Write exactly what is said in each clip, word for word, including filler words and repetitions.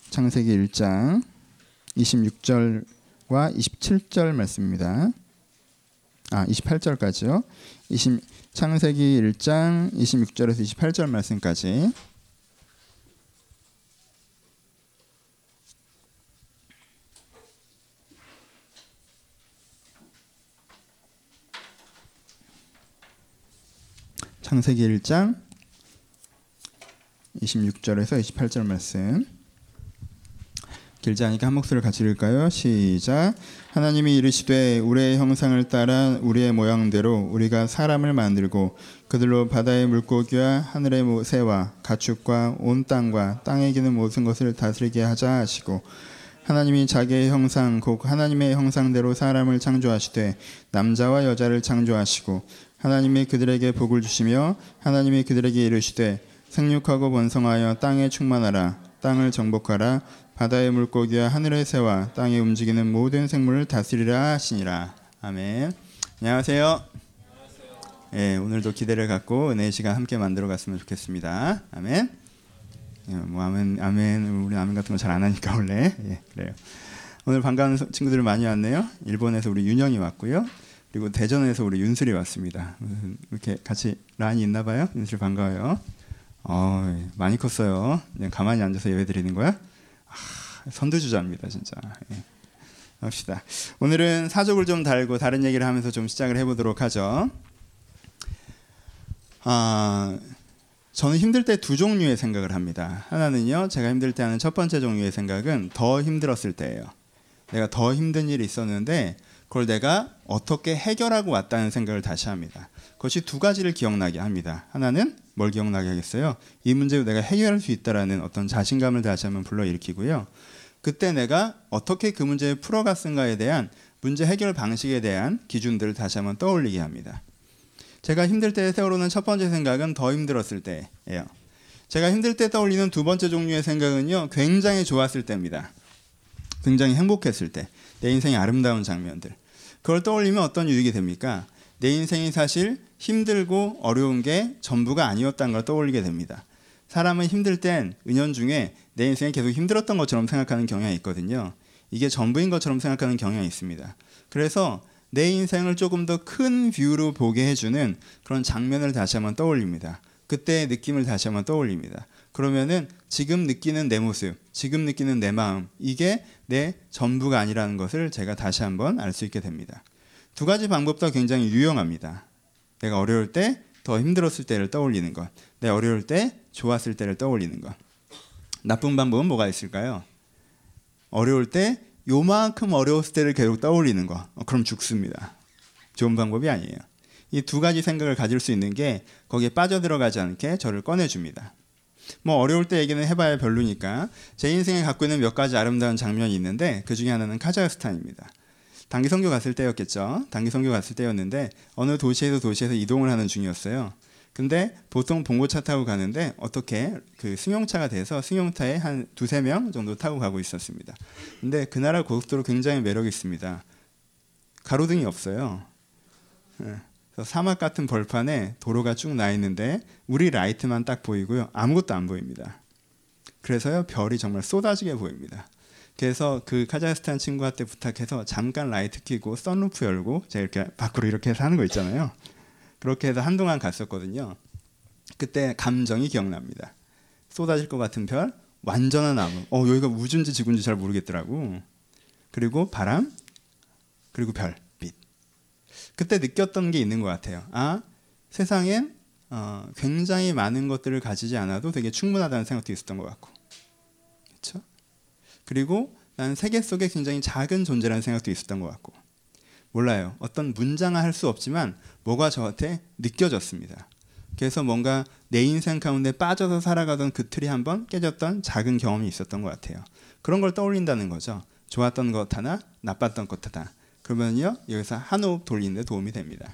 창세기 일 장 이십육 절과 이십칠 절 말씀입니다. 아, 이십팔 절까지요. 이십, 창세기 일 장 이십육 절에서 이십팔 절 말씀까지. 창세기 일 장 이십육 절에서 이십팔 절 말씀. 길지 않으니까 한 목소리를 같이 읽을까요? 시작. 하나님이 이르시되 우리의 형상을 따라 우리의 모양대로 우리가 사람을 만들고 그들로 바다의 물고기와 하늘의 새와 가축과 온 땅과 땅에 기는 모든 것을 다스리게 하자 하시고, 하나님이 자기의 형상 곧 하나님의 형상대로 사람을 창조하시되 남자와 여자를 창조하시고, 하나님이 그들에게 복을 주시며 하나님이 그들에게 이르시되 생육하고 번성하여 땅에 충만하라. 땅을 정복하라. 바다의 물고기와 하늘의 새와 땅에 움직이는 모든 생물을 다스리라 하시니라. 아멘. 안녕하세요. 안녕하세요. 예, 오늘도 기대를 갖고 은혜의 시간 함께 만들어 갔으면 좋겠습니다. 아멘. 예, 뭐 아멘, 아멘. 우리 아멘 같은 거 잘 안 하니까 원래. 예, 그래요. 오늘 반가운 친구들 많이 왔네요. 일본에서 우리 윤영이 왔고요. 그리고 대전에서 우리 윤슬이 왔습니다. 이렇게 같이 란이 있나 봐요. 윤슬 반가워요. 어, 많이 컸어요. 그냥 가만히 앉아서 예배 드리는 거야? 아, 선두주자입니다, 진짜. 예. 합시다. 오늘은 사족을 좀 달고 다른 얘기를 하면서 좀 시작을 해보도록 하죠. 아, 저는 힘들 때 두 종류의 생각을 합니다. 하나는요, 제가 힘들 때 하는 첫 번째 종류의 생각은 더 힘들었을 때예요. 내가 더 힘든 일이 있었는데 그걸 내가 어떻게 해결하고 왔다는 생각을 다시 합니다. 그것이 두 가지를 기억나게 합니다. 하나는 뭘 기억나게 하겠어요? 이 문제를 내가 해결할 수 있다라는 어떤 자신감을 다시 한번 불러일으키고요. 그때 내가 어떻게 그 문제를 풀어갔은가에 대한 문제 해결 방식에 대한 기준들을 다시 한번 떠올리게 합니다. 제가 힘들 때 떠오르는 첫 번째 생각은 더 힘들었을 때예요. 제가 힘들 때 떠올리는 두 번째 종류의 생각은요, 굉장히 좋았을 때입니다. 굉장히 행복했을 때, 내 인생의 아름다운 장면들. 그걸 떠올리면 어떤 유익이 됩니까? 내 인생이 사실 힘들고 어려운 게 전부가 아니었다는 걸 떠올리게 됩니다. 사람은 힘들 땐 은연중에 내 인생이 계속 힘들었던 것처럼 생각하는 경향이 있거든요. 이게 전부인 것처럼 생각하는 경향이 있습니다. 그래서 내 인생을 조금 더 큰 뷰로 보게 해주는 그런 장면을 다시 한번 떠올립니다. 그때의 느낌을 다시 한번 떠올립니다. 그러면은 지금 느끼는 내 모습, 지금 느끼는 내 마음, 이게 내 전부가 아니라는 것을 제가 다시 한번 알 수 있게 됩니다. 두 가지 방법 다 굉장히 유용합니다. 내가 어려울 때 더 힘들었을 때를 떠올리는 것, 내가 어려울 때 좋았을 때를 떠올리는 것. 나쁜 방법은 뭐가 있을까요? 어려울 때 요만큼 어려웠을 때를 계속 떠올리는 거. 어, 그럼 죽습니다. 좋은 방법이 아니에요. 이 두 가지 생각을 가질 수 있는 게 거기에 빠져들어가지 않게 저를 꺼내줍니다. 뭐 어려울 때 얘기는 해봐야 별로니까 제 인생에 갖고 있는 몇 가지 아름다운 장면이 있는데 그 중에 하나는 카자흐스탄입니다. 단기 선교 갔을 때였겠죠. 단기 선교 갔을 때였는데 어느 도시에서 도시에서 이동을 하는 중이었어요. 근데 보통 봉고차 타고 가는데 어떻게 그 승용차가 돼서 승용차에 한 두세 명 정도 타고 가고 있었습니다. 근데 그 나라 고속도로 굉장히 매력이 있습니다. 가로등이 없어요. 그래서 사막 같은 벌판에 도로가 쭉 나 있는데 우리 라이트만 딱 보이고요. 아무것도 안 보입니다. 그래서요, 별이 정말 쏟아지게 보입니다. 그래서 그 카자흐스탄 친구한테 부탁해서 잠깐 라이트 켜고 선루프 열고 제가 이렇게 밖으로 이렇게 해서 하는 거 있잖아요. 그렇게 해서 한동안 갔었거든요. 그때 감정이 기억납니다. 쏟아질 것 같은 별, 완전한 암흑. 어, 여기가 우주인지 지구인지 잘 모르겠더라고. 그리고 바람, 그리고 별, 빛. 그때 느꼈던 게 있는 것 같아요. 아, 세상엔 어, 굉장히 많은 것들을 가지지 않아도 되게 충분하다는 생각도 있었던 것 같고. 그렇죠? 그리고 나는 세계 속에 굉장히 작은 존재라는 생각도 있었던 것 같고. 몰라요. 어떤 문장화 할 수 없지만 뭐가 저한테 느껴졌습니다. 그래서 뭔가 내 인생 가운데 빠져서 살아가던 그 틀이 한번 깨졌던 작은 경험이 있었던 것 같아요. 그런 걸 떠올린다는 거죠. 좋았던 것 하나, 나빴던 것 하나. 그러면요, 여기서 한 호흡 돌리는 데 도움이 됩니다.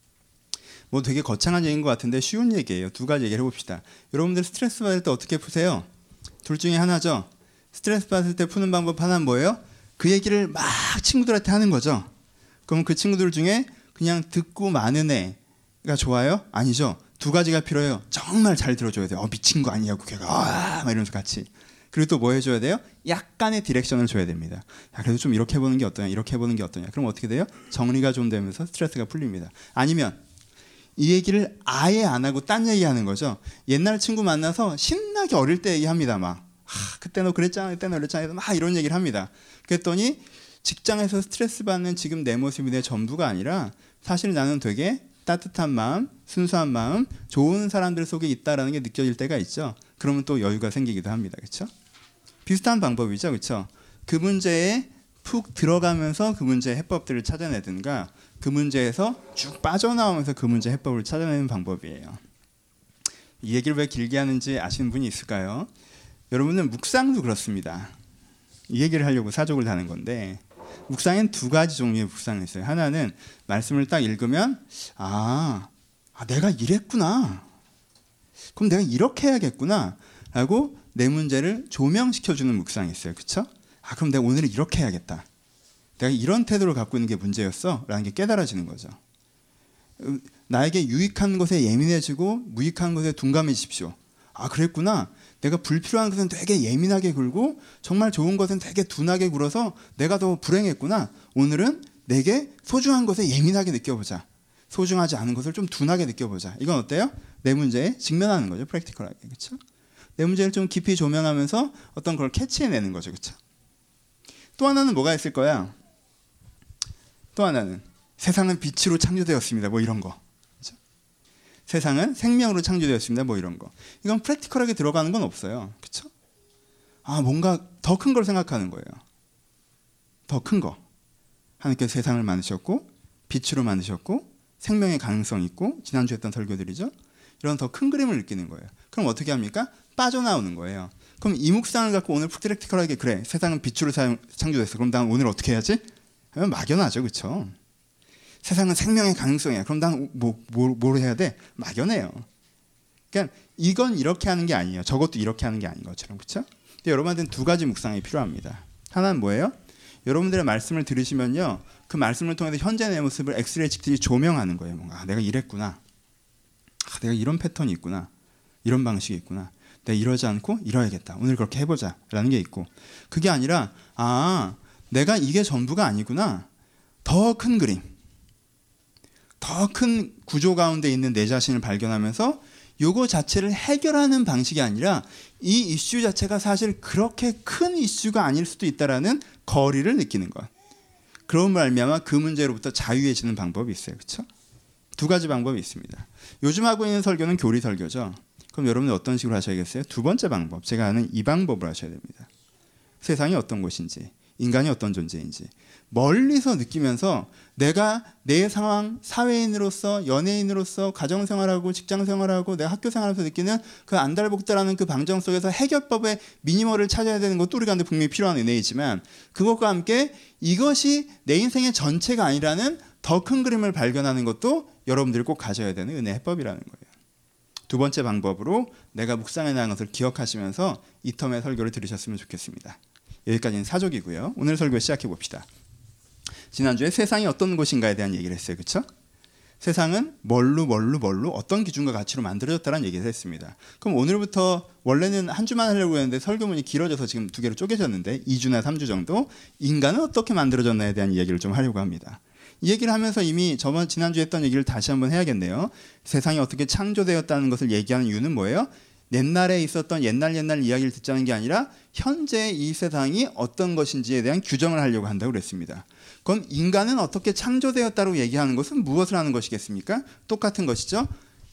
뭐 되게 거창한 얘기인 것 같은데 쉬운 얘기예요. 두 가지 얘기를 해봅시다. 여러분들 스트레스 받을 때 어떻게 푸세요? 둘 중에 하나죠. 스트레스 받을 때 푸는 방법 하나는 뭐예요? 그 얘기를 막 친구들한테 하는 거죠. 그럼 그 친구들 중에 그냥 듣고 마는 애가 좋아요? 아니죠. 두 가지가 필요해요. 정말 잘 들어줘야 돼요. 어, 미친 거 아니냐고 걔가 아, 막 이러면서 같이. 그리고 또 뭐 해줘야 돼요? 약간의 디렉션을 줘야 됩니다. 야, 그래도 좀 이렇게 해보는 게 어떠냐, 이렇게 해보는 게 어떠냐. 그럼 어떻게 돼요? 정리가 좀 되면서 스트레스가 풀립니다. 아니면 이 얘기를 아예 안 하고 딴 얘기하는 거죠. 옛날 친구 만나서 신나게 어릴 때 얘기합니다. 막 아, 그때 너 그랬잖아, 그때 너 그랬잖아, 막 이런 얘기를 합니다. 그랬더니 직장에서 스트레스 받는 지금 내 모습이 내 전부가 아니라 사실 나는 되게 따뜻한 마음, 순수한 마음, 좋은 사람들 속에 있다라는 게 느껴질 때가 있죠. 그러면 또 여유가 생기기도 합니다. 그렇죠? 비슷한 방법이죠. 그렇죠? 그 문제에 푹 들어가면서 그 문제의 해법들을 찾아내든가 그 문제에서 쭉 빠져나오면서 그 문제 해법을 찾아내는 방법이에요. 이 얘기를 왜 길게 하는지 아시는 분이 있을까요? 여러분은 묵상도 그렇습니다. 이 얘기를 하려고 사족을 다는 건데 묵상엔 두 가지 종류의 묵상이 있어요. 하나는 말씀을 딱 읽으면 아, 아 내가 이랬구나. 그럼 내가 이렇게 해야겠구나 라고 내 문제를 조명시켜주는 묵상이 있어요. 그렇죠? 아 그럼 내가 오늘은 이렇게 해야겠다. 내가 이런 태도를 갖고 있는 게 문제였어 라는 게 깨달아지는 거죠. 나에게 유익한 것에 예민해지고 무익한 것에 둔감해지십시오. 아 그랬구나. 내가 불필요한 것은 되게 예민하게 굴고 정말 좋은 것은 되게 둔하게 굴어서 내가 더 불행했구나. 오늘은 내게 소중한 것에 예민하게 느껴보자. 소중하지 않은 것을 좀 둔하게 느껴보자. 이건 어때요? 내 문제에 직면하는 거죠. 프랙티컬하게. 그렇죠? 내 문제를 좀 깊이 조명하면서 어떤 걸 캐치해내는 거죠. 그렇죠? 또 하나는 뭐가 있을 거야? 또 하나는 세상은 빛으로 창조되었습니다. 뭐 이런 거. 그렇죠? 세상은 생명으로 창조되었습니다. 뭐 이런 거. 이건 프랙티컬하게 들어가는 건 없어요. 그렇죠? 아 뭔가 더 큰 걸 생각하는 거예요. 더 큰 거. 하나님께서 세상을 만드셨고 빛으로 만드셨고 생명의 가능성이 있고 지난주에 했던 설교들이죠. 이런 더 큰 그림을 느끼는 거예요. 그럼 어떻게 합니까? 빠져나오는 거예요. 그럼 이 묵상을 갖고 오늘 프랙티컬하게 그래 세상은 빛으로 창조됐어. 그럼 난 오늘 어떻게 해야지? 하면 막연하죠. 그렇죠? 세상은 생명의 가능성이야. 그럼 난 뭐, 뭐, 뭘 해야 돼? 막연해요. 그러니까 이건 이렇게 하는 게 아니에요. 저것도 이렇게 하는 게 아닌 것처럼. 그렇죠? 근데 여러분한테는 두 가지 묵상이 필요합니다. 하나는 뭐예요? 여러분들의 말씀을 들으시면요. 그 말씀을 통해서 현재 내 모습을 엑스레이 찍듯이 조명하는 거예요. 뭔가 아, 내가 이랬구나. 아, 내가 이런 패턴이 있구나. 이런 방식이 있구나. 내가 이러지 않고 이러야겠다. 오늘 그렇게 해보자. 라는 게 있고 그게 아니라 아 내가 이게 전부가 아니구나. 더 큰 그림. 더 큰 구조 가운데 있는 내 자신을 발견하면서 요거 자체를 해결하는 방식이 아니라 이 이슈 자체가 사실 그렇게 큰 이슈가 아닐 수도 있다라는 거리를 느끼는 것. 그런 말미암아 그 문제로부터 자유해지는 방법이 있어요. 그렇죠? 두 가지 방법이 있습니다. 요즘 하고 있는 설교는 교리 설교죠. 그럼 여러분은 어떤 식으로 하셔야겠어요? 두 번째 방법, 제가 아는 이 방법을 하셔야 됩니다. 세상이 어떤 곳인지, 인간이 어떤 존재인지 멀리서 느끼면서 내가 내 상황, 사회인으로서, 연예인으로서, 가정생활하고 직장생활하고 내가 학교생활하면서 느끼는 그 안달복달하는 그 방정 속에서 해결법의 미니멀을 찾아야 되는 것도 우리가 분명히 필요한 은혜이지만 그것과 함께 이것이 내 인생의 전체가 아니라는 더 큰 그림을 발견하는 것도 여러분들이 꼭 가져야 되는 은혜 해법이라는 거예요. 두 번째 방법으로 내가 묵상해 나간 것을 기억하시면서 이 텀의 설교를 들으셨으면 좋겠습니다. 여기까지는 사족이고요. 오늘 설교 시작해 봅시다. 지난주에 세상이 어떤 곳인가에 대한 얘기를 했어요. 그렇죠? 세상은 뭘로 뭘로 뭘로 어떤 기준과 가치로 만들어졌다는 얘기를 했습니다. 그럼 오늘부터 원래는 한 주만 하려고 했는데 설교문이 길어져서 지금 두 개로 쪼개졌는데 이 주나 삼 주 정도 인간은 어떻게 만들어졌나에 대한 이야기를 좀 하려고 합니다. 이 얘기를 하면서 이미 저번 지난주에 했던 얘기를 다시 한번 해야겠네요. 세상이 어떻게 창조되었다는 것을 얘기하는 이유는 뭐예요? 옛날에 있었던 옛날 옛날 이야기를 듣자는 게 아니라 현재 이 세상이 어떤 것인지에 대한 규정을 하려고 한다고 그랬습니다. 그럼 인간은 어떻게 창조되었다고 얘기하는 것은 무엇을 하는 것이겠습니까? 똑같은 것이죠.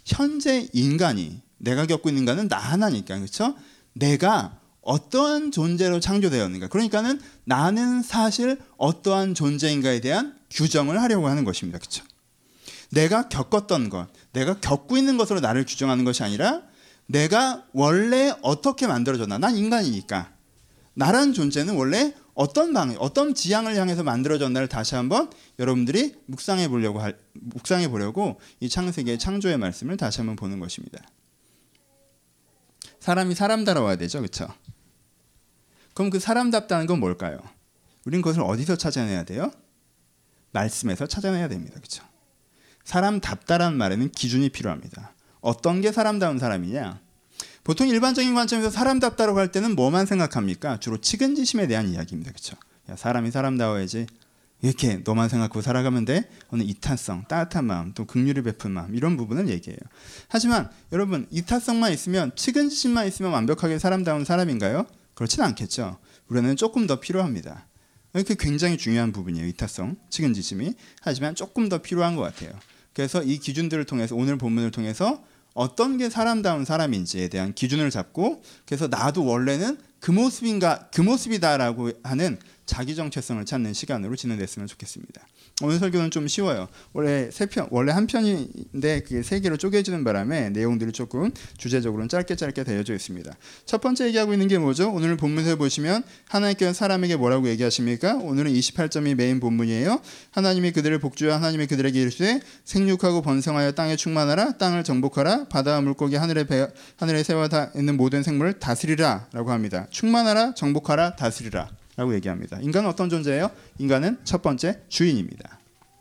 현재 인간이 내가 겪고 있는 인간은 나 하나니까 그렇죠? 내가 어떠한 존재로 창조되었는가? 그러니까는 나는 사실 어떠한 존재인가에 대한 규정을 하려고 하는 것입니다. 그렇죠? 내가 겪었던 것, 내가 겪고 있는 것으로 나를 규정하는 것이 아니라 내가 원래 어떻게 만들어졌나? 난 인간이니까. 나란 존재는 원래 어떤 방향, 어떤 지향을 향해서 만들어졌나를 다시 한번 여러분들이 묵상해 보려고 할, 묵상해 보려고 이 창세기의 창조의 말씀을 다시 한번 보는 것입니다. 사람이 사람다워야 되죠, 그렇죠? 그럼 그 사람답다는 건 뭘까요? 우린 그것을 어디서 찾아내야 돼요? 말씀에서 찾아내야 됩니다, 그렇죠? 사람답다라는 말에는 기준이 필요합니다. 어떤 게 사람다운 사람이냐? 보통 일반적인 관점에서 사람답다라고 할 때는 뭐만 생각합니까? 주로 측은지심에 대한 이야기입니다. 그렇죠? 야, 사람이 사람다워야지. 이렇게 너만 생각하고 살아가면 돼? 어느 이타성, 따뜻한 마음, 또 긍휼을 베푼 마음 이런 부분을 얘기해요. 하지만 여러분 이타성만 있으면 측은지심만 있으면 완벽하게 사람다운 사람인가요? 그렇진 않겠죠. 우리는 조금 더 필요합니다. 이렇게 굉장히 중요한 부분이에요. 이타성, 측은지심이. 하지만 조금 더 필요한 것 같아요. 그래서 이 기준들을 통해서 오늘 본문을 통해서 어떤 게 사람다운 사람인지에 대한 기준을 잡고 그래서 나도 원래는 그 모습인가 그 모습이다라고 하는 자기 정체성을 찾는 시간으로 진행됐으면 좋겠습니다. 오늘 설교는 좀 쉬워요. 원래 세 편, 원래 한 편인데 그게 세 개로 쪼개지는 바람에 내용들이 조금 주제적으로는 짧게 짧게 되어져 있습니다. 첫 번째 얘기하고 있는 게 뭐죠? 오늘 본문을 보시면 하나님께서 사람에게 뭐라고 얘기하십니까? 오늘은 이십팔 점이 메인 본문이에요. 하나님이 그들을 복주하 하나님이 그들에게 이르시되 생육하고 번성하여 땅에 충만하라 땅을 정복하라 바다와 물고기 하늘의 배, 하늘의 새와 다 있는 모든 생물을 다스리라 라고 합니다. 충만하라 정복하라 다스리라 라고 얘기합니다. 인간은 어떤 존재예요? 인간은 첫 번째 주인입니다.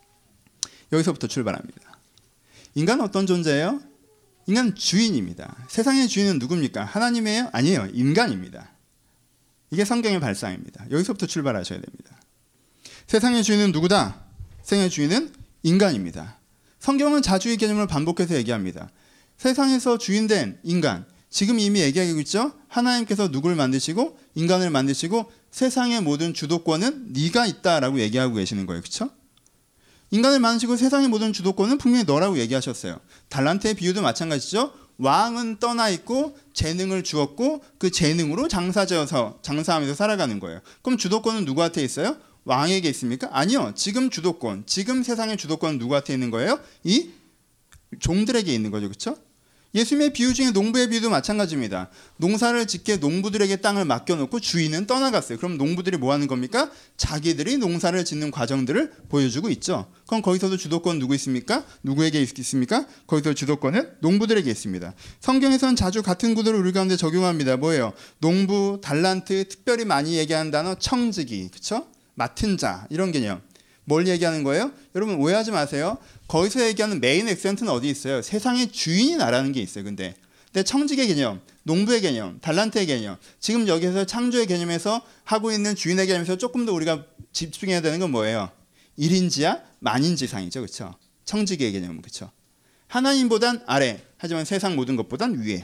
여기서부터 출발합니다. 인간은 어떤 존재예요? 인간은 주인입니다. 세상의 주인은 누굽니까? 하나님이에요? 아니에요. 인간입니다. 이게 성경의 발상입니다. 여기서부터 출발하셔야 됩니다. 세상의 주인은 누구다? 세상의 주인은 인간입니다. 성경은 자주 이 개념을 반복해서 얘기합니다. 세상에서 주인된 인간, 지금 이미 얘기하고 있죠? 하나님께서 누구를 만드시고 인간을 만드시고 세상의 모든 주도권은 네가 있다라고 얘기하고 계시는 거예요. 그렇죠? 인간을 만드시고 세상의 모든 주도권은 분명히 너라고 얘기하셨어요. 달란트의 비유도 마찬가지죠. 왕은 떠나 있고 재능을 주었고 그 재능으로 장사져서 장사하면서 살아가는 거예요. 그럼 주도권은 누구한테 있어요? 왕에게 있습니까? 아니요. 지금 주도권, 지금 세상의 주도권은 누구한테 있는 거예요? 이 종들에게 있는 거죠. 그렇죠? 예수님의 비유 중에 농부의 비유도 마찬가지입니다. 농사를 짓게 농부들에게 땅을 맡겨놓고 주인은 떠나갔어요. 그럼 농부들이 뭐 하는 겁니까? 자기들이 농사를 짓는 과정들을 보여주고 있죠. 그럼 거기서도 주도권 누구 있습니까? 누구에게 있습니까? 거기서 주도권은 농부들에게 있습니다. 성경에서는 자주 같은 구도를 우리 가운데 적용합니다. 뭐예요? 농부, 달란트, 특별히 많이 얘기하는 단어 청지기, 그렇죠? 맡은 자 이런 개념. 뭘 얘기하는 거예요? 여러분 오해하지 마세요. 거기서 얘기하는 메인 액센트는 어디 있어요? 세상의 주인이 나라는 게 있어요. 근데, 근데 청직의 개념, 농부의 개념, 달란트의 개념, 지금 여기서 창조의 개념에서 하고 있는 주인의 개념에서 조금 더 우리가 집중해야 되는 건 뭐예요? 일인지야 만인지상이죠. 그렇죠? 청직의 개념은 그렇죠? 하나님보단 아래, 하지만 세상 모든 것보단 위에.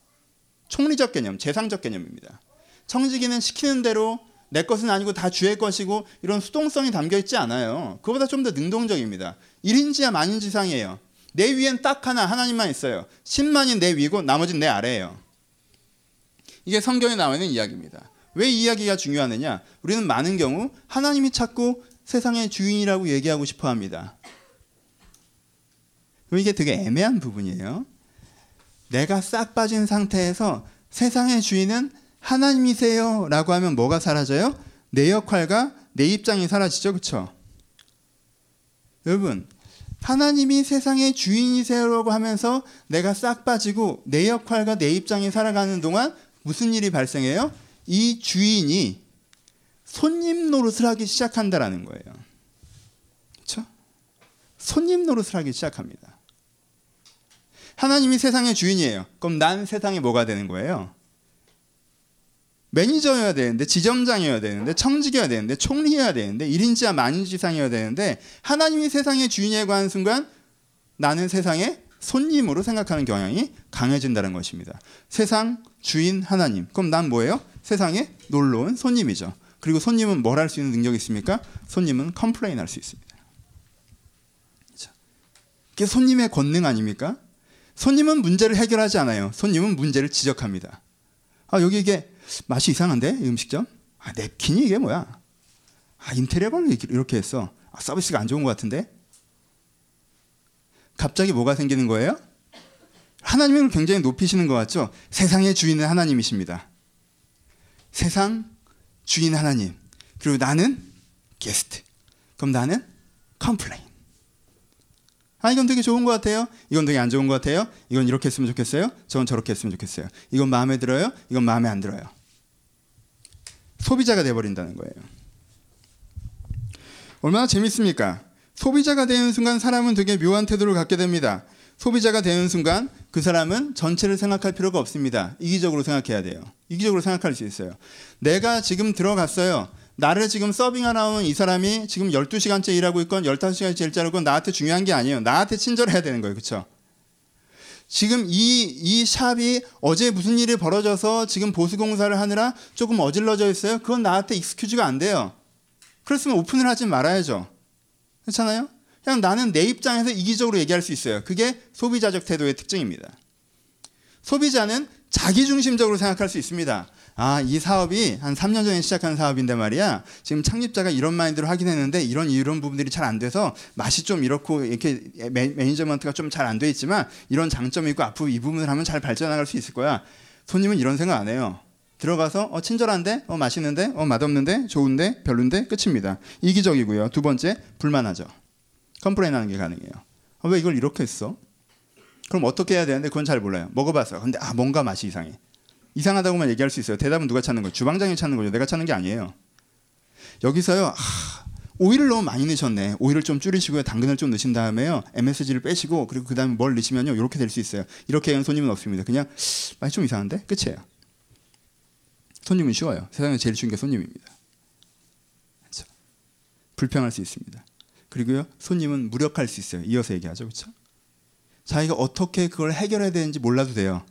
총리적 개념, 재상적 개념입니다. 청지기는 시키는 대로 내 것은 아니고 다 주의 것이고 이런 수동성이 담겨있지 않아요. 그보다 좀 더 능동적입니다. 일인지야 만인지상이에요. 내 위엔 딱 하나 하나님만 있어요. 십만이 내 위고 나머지는 내 아래예요. 이게 성경에 나와 있는 이야기입니다. 왜 이 이야기가 중요하느냐? 우리는 많은 경우 하나님이 자꾸 세상의 주인이라고 얘기하고 싶어 합니다. 이게 되게 애매한 부분이에요. 내가 싹 빠진 상태에서 세상의 주인은 하나님이세요 라고 하면 뭐가 사라져요? 내 역할과 내 입장이 사라지죠. 그렇죠? 여러분 하나님이 세상의 주인이세요라고 하면서 내가 싹 빠지고 내 역할과 내 입장이 살아가는 동안 무슨 일이 발생해요? 이 주인이 손님 노릇을 하기 시작한다라는 거예요. 그렇죠? 손님 노릇을 하기 시작합니다. 하나님이 세상의 주인이에요. 그럼 난 세상에 뭐가 되는 거예요? 매니저여야 되는데, 지점장이어야 되는데, 청직이어야 되는데, 총리여야 되는데, 일인지야 만인지상이어야 되는데 하나님이 세상의 주인이라고 하는 순간 나는 세상의 손님으로 생각하는 경향이 강해진다는 것입니다. 세상 주인 하나님. 그럼 난 뭐예요? 세상에 놀러온 손님이죠. 그리고 손님은 뭘 할 수 있는 능력이 있습니까? 손님은 컴플레인 할 수 있습니다. 그렇죠? 그게 손님의 권능 아닙니까? 손님은 문제를 해결하지 않아요. 손님은 문제를 지적합니다. 아 여기 이게 맛이 이상한데 이 음식점? 아 냅킨이 이게 뭐야? 아 인테리어를 이렇게 했어. 아 서비스가 안 좋은 것 같은데? 갑자기 뭐가 생기는 거예요? 하나님을 굉장히 높이시는 것 같죠? 세상의 주인은 하나님이십니다. 세상 주인 하나님. 그리고 나는 게스트. 그럼 나는 컴플레인. 아 이건 되게 좋은 것 같아요. 이건 되게 안 좋은 것 같아요. 이건 이렇게 했으면 좋겠어요. 저건 저렇게 했으면 좋겠어요. 이건 마음에 들어요. 이건 마음에 안 들어요. 소비자가 돼버린다는 거예요. 얼마나 재밌습니까? 소비자가 되는 순간 사람은 되게 묘한 태도를 갖게 됩니다. 소비자가 되는 순간 그 사람은 전체를 생각할 필요가 없습니다. 이기적으로 생각해야 돼요. 이기적으로 생각할 수 있어요. 내가 지금 들어갔어요. 나를 지금 서빙하러 온 이 사람이 지금 열두 시간째 일하고 있건 열다섯 시간째 일자고 있건 나한테 중요한 게 아니에요. 나한테 친절해야 되는 거예요. 그렇죠? 지금 이, 이 샵이 어제 무슨 일이 벌어져서 지금 보수공사를 하느라 조금 어질러져 있어요. 그건 나한테 익스큐즈가 안 돼요. 그렇으면 오픈을 하지 말아야죠. 그렇잖아요? 그냥 나는 내 입장에서 이기적으로 얘기할 수 있어요. 그게 소비자적 태도의 특징입니다. 소비자는 자기중심적으로 생각할 수 있습니다. 아, 이 사업이 한 삼 년 전에 시작한 사업인데 말이야. 지금 창립자가 이런 마인드로 하긴 했는데 이런 이런 부분들이 잘 안 돼서 맛이 좀 이렇고 이렇게 매, 매니저먼트가 좀 잘 안 돼 있지만 이런 장점이 있고 앞으로 이 부분을 하면 잘 발전나갈 수 있을 거야. 손님은 이런 생각 안 해요. 들어가서 어 친절한데, 어 맛있는데, 어 맛없는데, 좋은데, 별론데 끝입니다. 이기적이고요. 두 번째 불만하죠. 컴플레인하는 게 가능해요. 어, 왜 이걸 이렇게 했어? 그럼 어떻게 해야 되는데 그건 잘 몰라요. 먹어봤어요. 근데 아 뭔가 맛이 이상해. 이상하다고만 얘기할 수 있어요. 대답은 누가 찾는 거예요? 주방장이 찾는 거죠. 내가 찾는 게 아니에요. 여기서요. 아, 오일을 너무 많이 넣으셨네. 오일을 좀 줄이시고요. 당근을 좀 넣으신 다음에요. 엠에스지를 빼시고 그리고 그 다음에 뭘 넣으시면요. 이렇게 될 수 있어요. 이렇게 하는 손님은 없습니다. 그냥 맛이 좀 이상한데? 끝이에요. 손님은 쉬워요. 세상에 제일 쉬운 게 손님입니다. 그렇죠? 불평할 수 있습니다. 그리고요. 손님은 무력할 수 있어요. 이어서 얘기하죠. 그렇죠? 자기가 어떻게 그걸 해결해야 되는지 몰라도 돼요.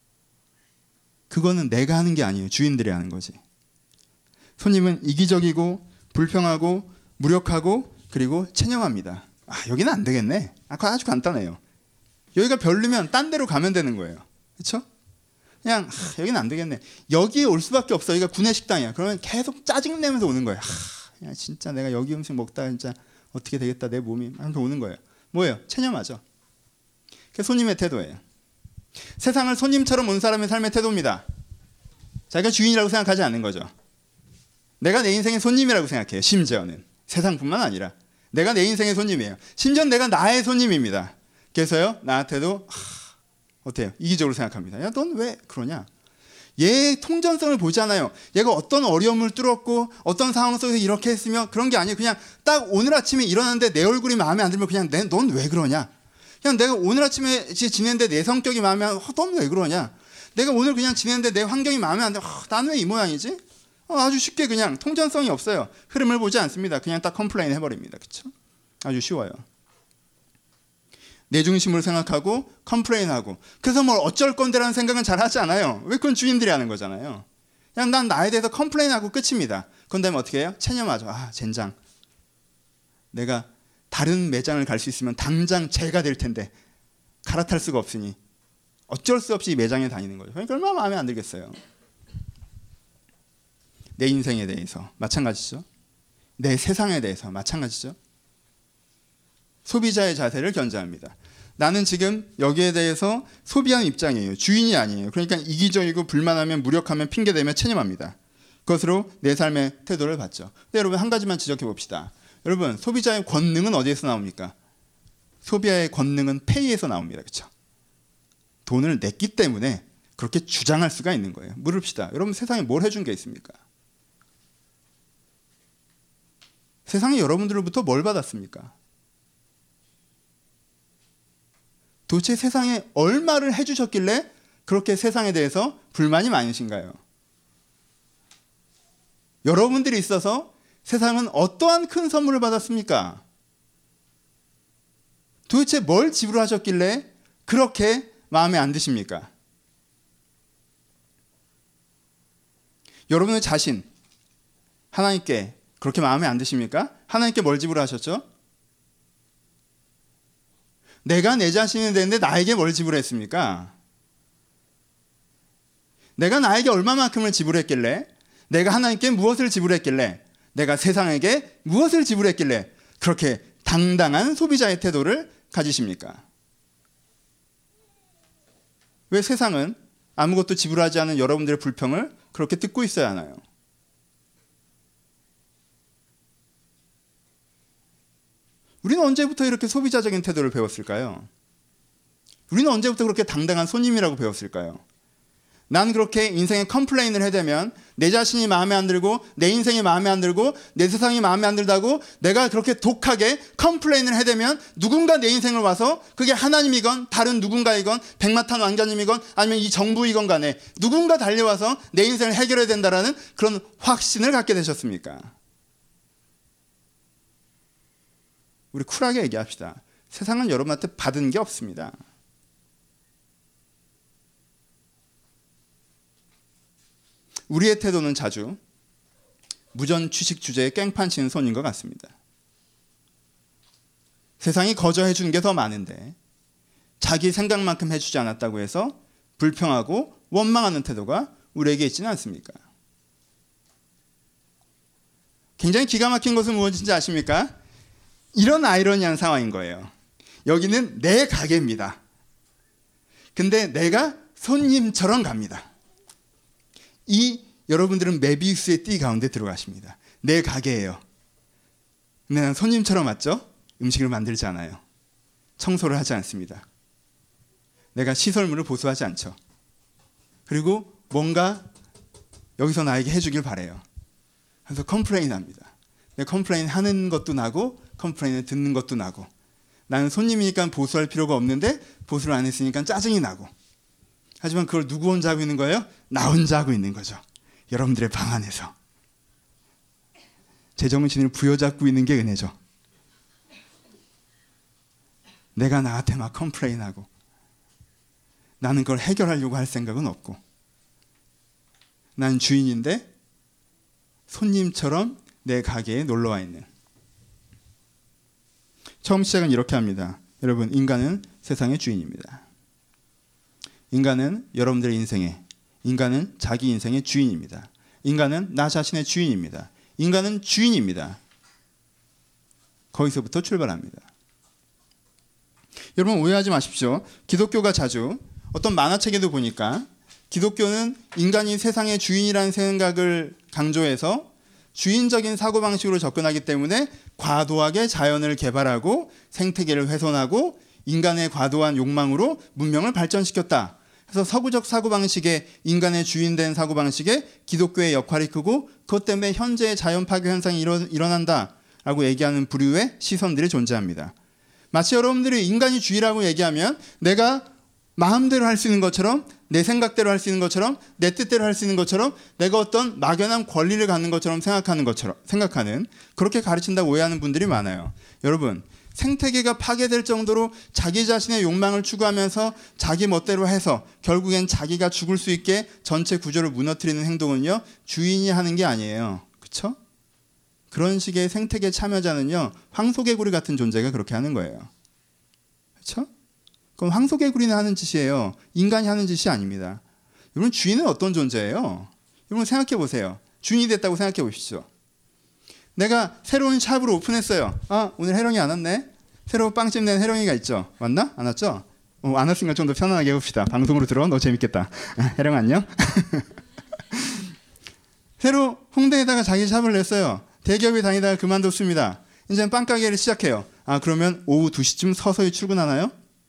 그거는 내가 하는 게 아니에요. 주인들이 하는 거지. 손님은 이기적이고 불평하고 무력하고 그리고 체념합니다. 아, 여기는 안 되겠네. 아, 아주 간단해요. 여기가 별로면 딴 데로 가면 되는 거예요. 그렇죠? 그냥 아, 여기는 안 되겠네. 여기에 올 수밖에 없어. 여기가 구내식당이야. 그러면 계속 짜증내면서 오는 거예요. 아, 야, 진짜 내가 여기 음식 먹다 진짜 어떻게 되겠다. 내 몸이 하면서 오는 거예요. 뭐예요? 체념하죠. 그게 손님의 태도예요. 세상을 손님처럼 온 사람의 삶의 태도입니다. 자기가 주인이라고 생각하지 않는 거죠. 내가 내 인생의 손님이라고 생각해요. 심지어는 세상뿐만 아니라 내가 내 인생의 손님이에요. 심지어 내가 나의 손님입니다. 그래서요 나한테도 하, 어때요? 이기적으로 생각합니다. 야, 넌 왜 그러냐? 얘의 통전성을 보잖아요. 얘가 어떤 어려움을 뚫었고 어떤 상황 속에서 이렇게 했으며 그런 게 아니에요. 그냥 딱 오늘 아침에 일어났는데 내 얼굴이 마음에 안 들면 그냥 넌 왜 그러냐? 그냥 내가 오늘 아침에 지냈는데 내 성격이 마음에 안 들면 넌 왜 그러냐? 내가 오늘 그냥 지냈는데 내 환경이 마음에 안 들면 난 왜 이 모양이지? 어, 아주 쉽게 그냥 통전성이 없어요. 흐름을 보지 않습니다. 그냥 딱 컴플레인 해버립니다. 그렇죠? 아주 쉬워요. 내 중심으로 생각하고 컴플레인하고 그래서 뭘 어쩔 건데라는 생각은 잘 하지 않아요. 왜 그건 주인들이 하는 거잖아요. 그냥 난 나에 대해서 컴플레인하고 끝입니다. 그런 다음에 어떻게 해요? 체념하죠. 아 젠장. 내가 다른 매장을 갈 수 있으면 당장 제가 될 텐데 갈아탈 수가 없으니 어쩔 수 없이 매장에 다니는 거죠. 그러니까 얼마나 마음에 안 들겠어요. 내 인생에 대해서 마찬가지죠. 내 세상에 대해서 마찬가지죠. 소비자의 자세를 견제합니다. 나는 지금 여기에 대해서 소비하는 입장이에요. 주인이 아니에요. 그러니까 이기적이고 불만하면 무력하면 핑계대며 체념합니다. 그것으로 내 삶의 태도를 봤죠. 근데 여러분 한 가지만 지적해 봅시다. 여러분 소비자의 권능은 어디에서 나옵니까? 소비자의 권능은 페이에서 나옵니다. 그렇죠? 돈을 냈기 때문에 그렇게 주장할 수가 있는 거예요. 물읍시다. 여러분 세상에 뭘 해준 게 있습니까? 세상이 여러분들로부터 뭘 받았습니까? 도대체 세상에 얼마를 해주셨길래 그렇게 세상에 대해서 불만이 많으신가요? 여러분들이 있어서 세상은 어떠한 큰 선물을 받았습니까? 도대체 뭘 지불하셨길래 그렇게 마음에 안 드십니까? 여러분의 자신, 하나님께 그렇게 마음에 안 드십니까? 하나님께 뭘 지불하셨죠? 내가 내 자신이 되는데 나에게 뭘 지불했습니까? 내가 나에게 얼마만큼을 지불했길래, 내가 하나님께 무엇을 지불했길래, 내가 세상에게 무엇을 지불했길래 그렇게 당당한 소비자의 태도를 가지십니까? 왜 세상은 아무것도 지불하지 않은 여러분들의 불평을 그렇게 듣고 있어야 하나요? 우리는 언제부터 이렇게 소비자적인 태도를 배웠을까요? 우리는 언제부터 그렇게 당당한 손님이라고 배웠을까요? 난 그렇게 인생에 컴플레인을 해대면 내 자신이 마음에 안 들고 내 인생이 마음에 안 들고 내 세상이 마음에 안 들다고 내가 그렇게 독하게 컴플레인을 해대면 누군가 내 인생을 와서 그게 하나님이건 다른 누군가이건 백마탄 왕자님이건 아니면 이 정부이건 간에 누군가 달려와서 내 인생을 해결해야 된다라는 그런 확신을 갖게 되셨습니까? 우리 쿨하게 얘기합시다. 세상은 여러분한테 받은 게 없습니다. 우리의 태도는 자주 무전 취식 주제에 깽판 치는 손인 것 같습니다. 세상이 거저 해준 게 더 많은데 자기 생각만큼 해주지 않았다고 해서 불평하고 원망하는 태도가 우리에게 있지는 않습니까? 굉장히 기가 막힌 것은 무엇인지 아십니까? 이런 아이러니한 상황인 거예요. 여기는 내 가게입니다. 근데 내가 손님처럼 갑니다. 이 여러분들은 메비우스의 띠 가운데 들어가십니다. 내 가게예요. 근데 난 손님처럼 왔죠? 음식을 만들지 않아요. 청소를 하지 않습니다. 내가 시설물을 보수하지 않죠. 그리고 뭔가 여기서 나에게 해주길 바래요. 그래서 컴플레인 합니다. 내 컴플레인 하는 것도 나고 컴플레인을 듣는 것도 나고 나는 손님이니까 보수할 필요가 없는데 보수를 안 했으니까 짜증이 나고 하지만 그걸 누구 혼자 하고 있는 거예요? 나 혼자 하고 있는 거죠. 여러분들의 방 안에서. 제정신을 부여잡고 있는 게 은혜죠. 내가 나한테 막 컴플레인하고 나는 그걸 해결하려고 할 생각은 없고 난 주인인데 손님처럼 내 가게에 놀러와 있는. 처음 시작은 이렇게 합니다. 여러분, 인간은 세상의 주인입니다. 인간은 여러분들의 인생에, 인간은 자기 인생의 주인입니다. 인간은 나 자신의 주인입니다. 인간은 주인입니다. 거기서부터 출발합니다. 여러분 오해하지 마십시오. 기독교가 자주 어떤 만화책에도 보니까 기독교는 인간이 세상의 주인이라는 생각을 강조해서 주인적인 사고방식으로 접근하기 때문에 과도하게 자연을 개발하고 생태계를 훼손하고 인간의 과도한 욕망으로 문명을 발전시켰다. 그래서 서구적 사고방식에 인간의 주인된 사고방식에 기독교의 역할이 크고 그것 때문에 현재의 자연 파괴 현상이 일어, 일어난다라고 얘기하는 부류의 시선들이 존재합니다. 마치 여러분들이 인간이 주인이라고 얘기하면 내가 마음대로 할 수 있는 것처럼 내 생각대로 할 수 있는 것처럼 내 뜻대로 할 수 있는 것처럼 내가 어떤 막연한 권리를 갖는 것처럼 생각하는 것처럼 생각하는 그렇게 가르친다고 오해하는 분들이 많아요. 여러분 생태계가 파괴될 정도로 자기 자신의 욕망을 추구하면서 자기 멋대로 해서 결국엔 자기가 죽을 수 있게 전체 구조를 무너뜨리는 행동은요 주인이 하는 게 아니에요. 그렇죠? 그런 식의 생태계 참여자는요 황소개구리 같은 존재가 그렇게 하는 거예요. 그렇죠? 그럼 황소개구리는 하는 짓이에요. 인간이 하는 짓이 아닙니다. 여러분 주인은 어떤 존재예요? 여러분 생각해 보세요. 주인이 됐다고 생각해 보십시오. 내가 새로운 샵을 오픈했어요. 아 오늘 해령이 안 왔네. 새로 빵집 낸 해령이가 있죠. 왔나? 안 왔죠? 어, 안 왔으니까 좀 더 편안하게 해봅시다. 방송으로 들어. 너 재밌겠다. 해령 안녕? 새로 홍대에다가 자기 샵을 냈어요. 대기업에 다니다가 그만뒀습니다. 이제 빵가게를 시작해요. 아 그러면 오후 두 시쯤 서서히 출근하나요?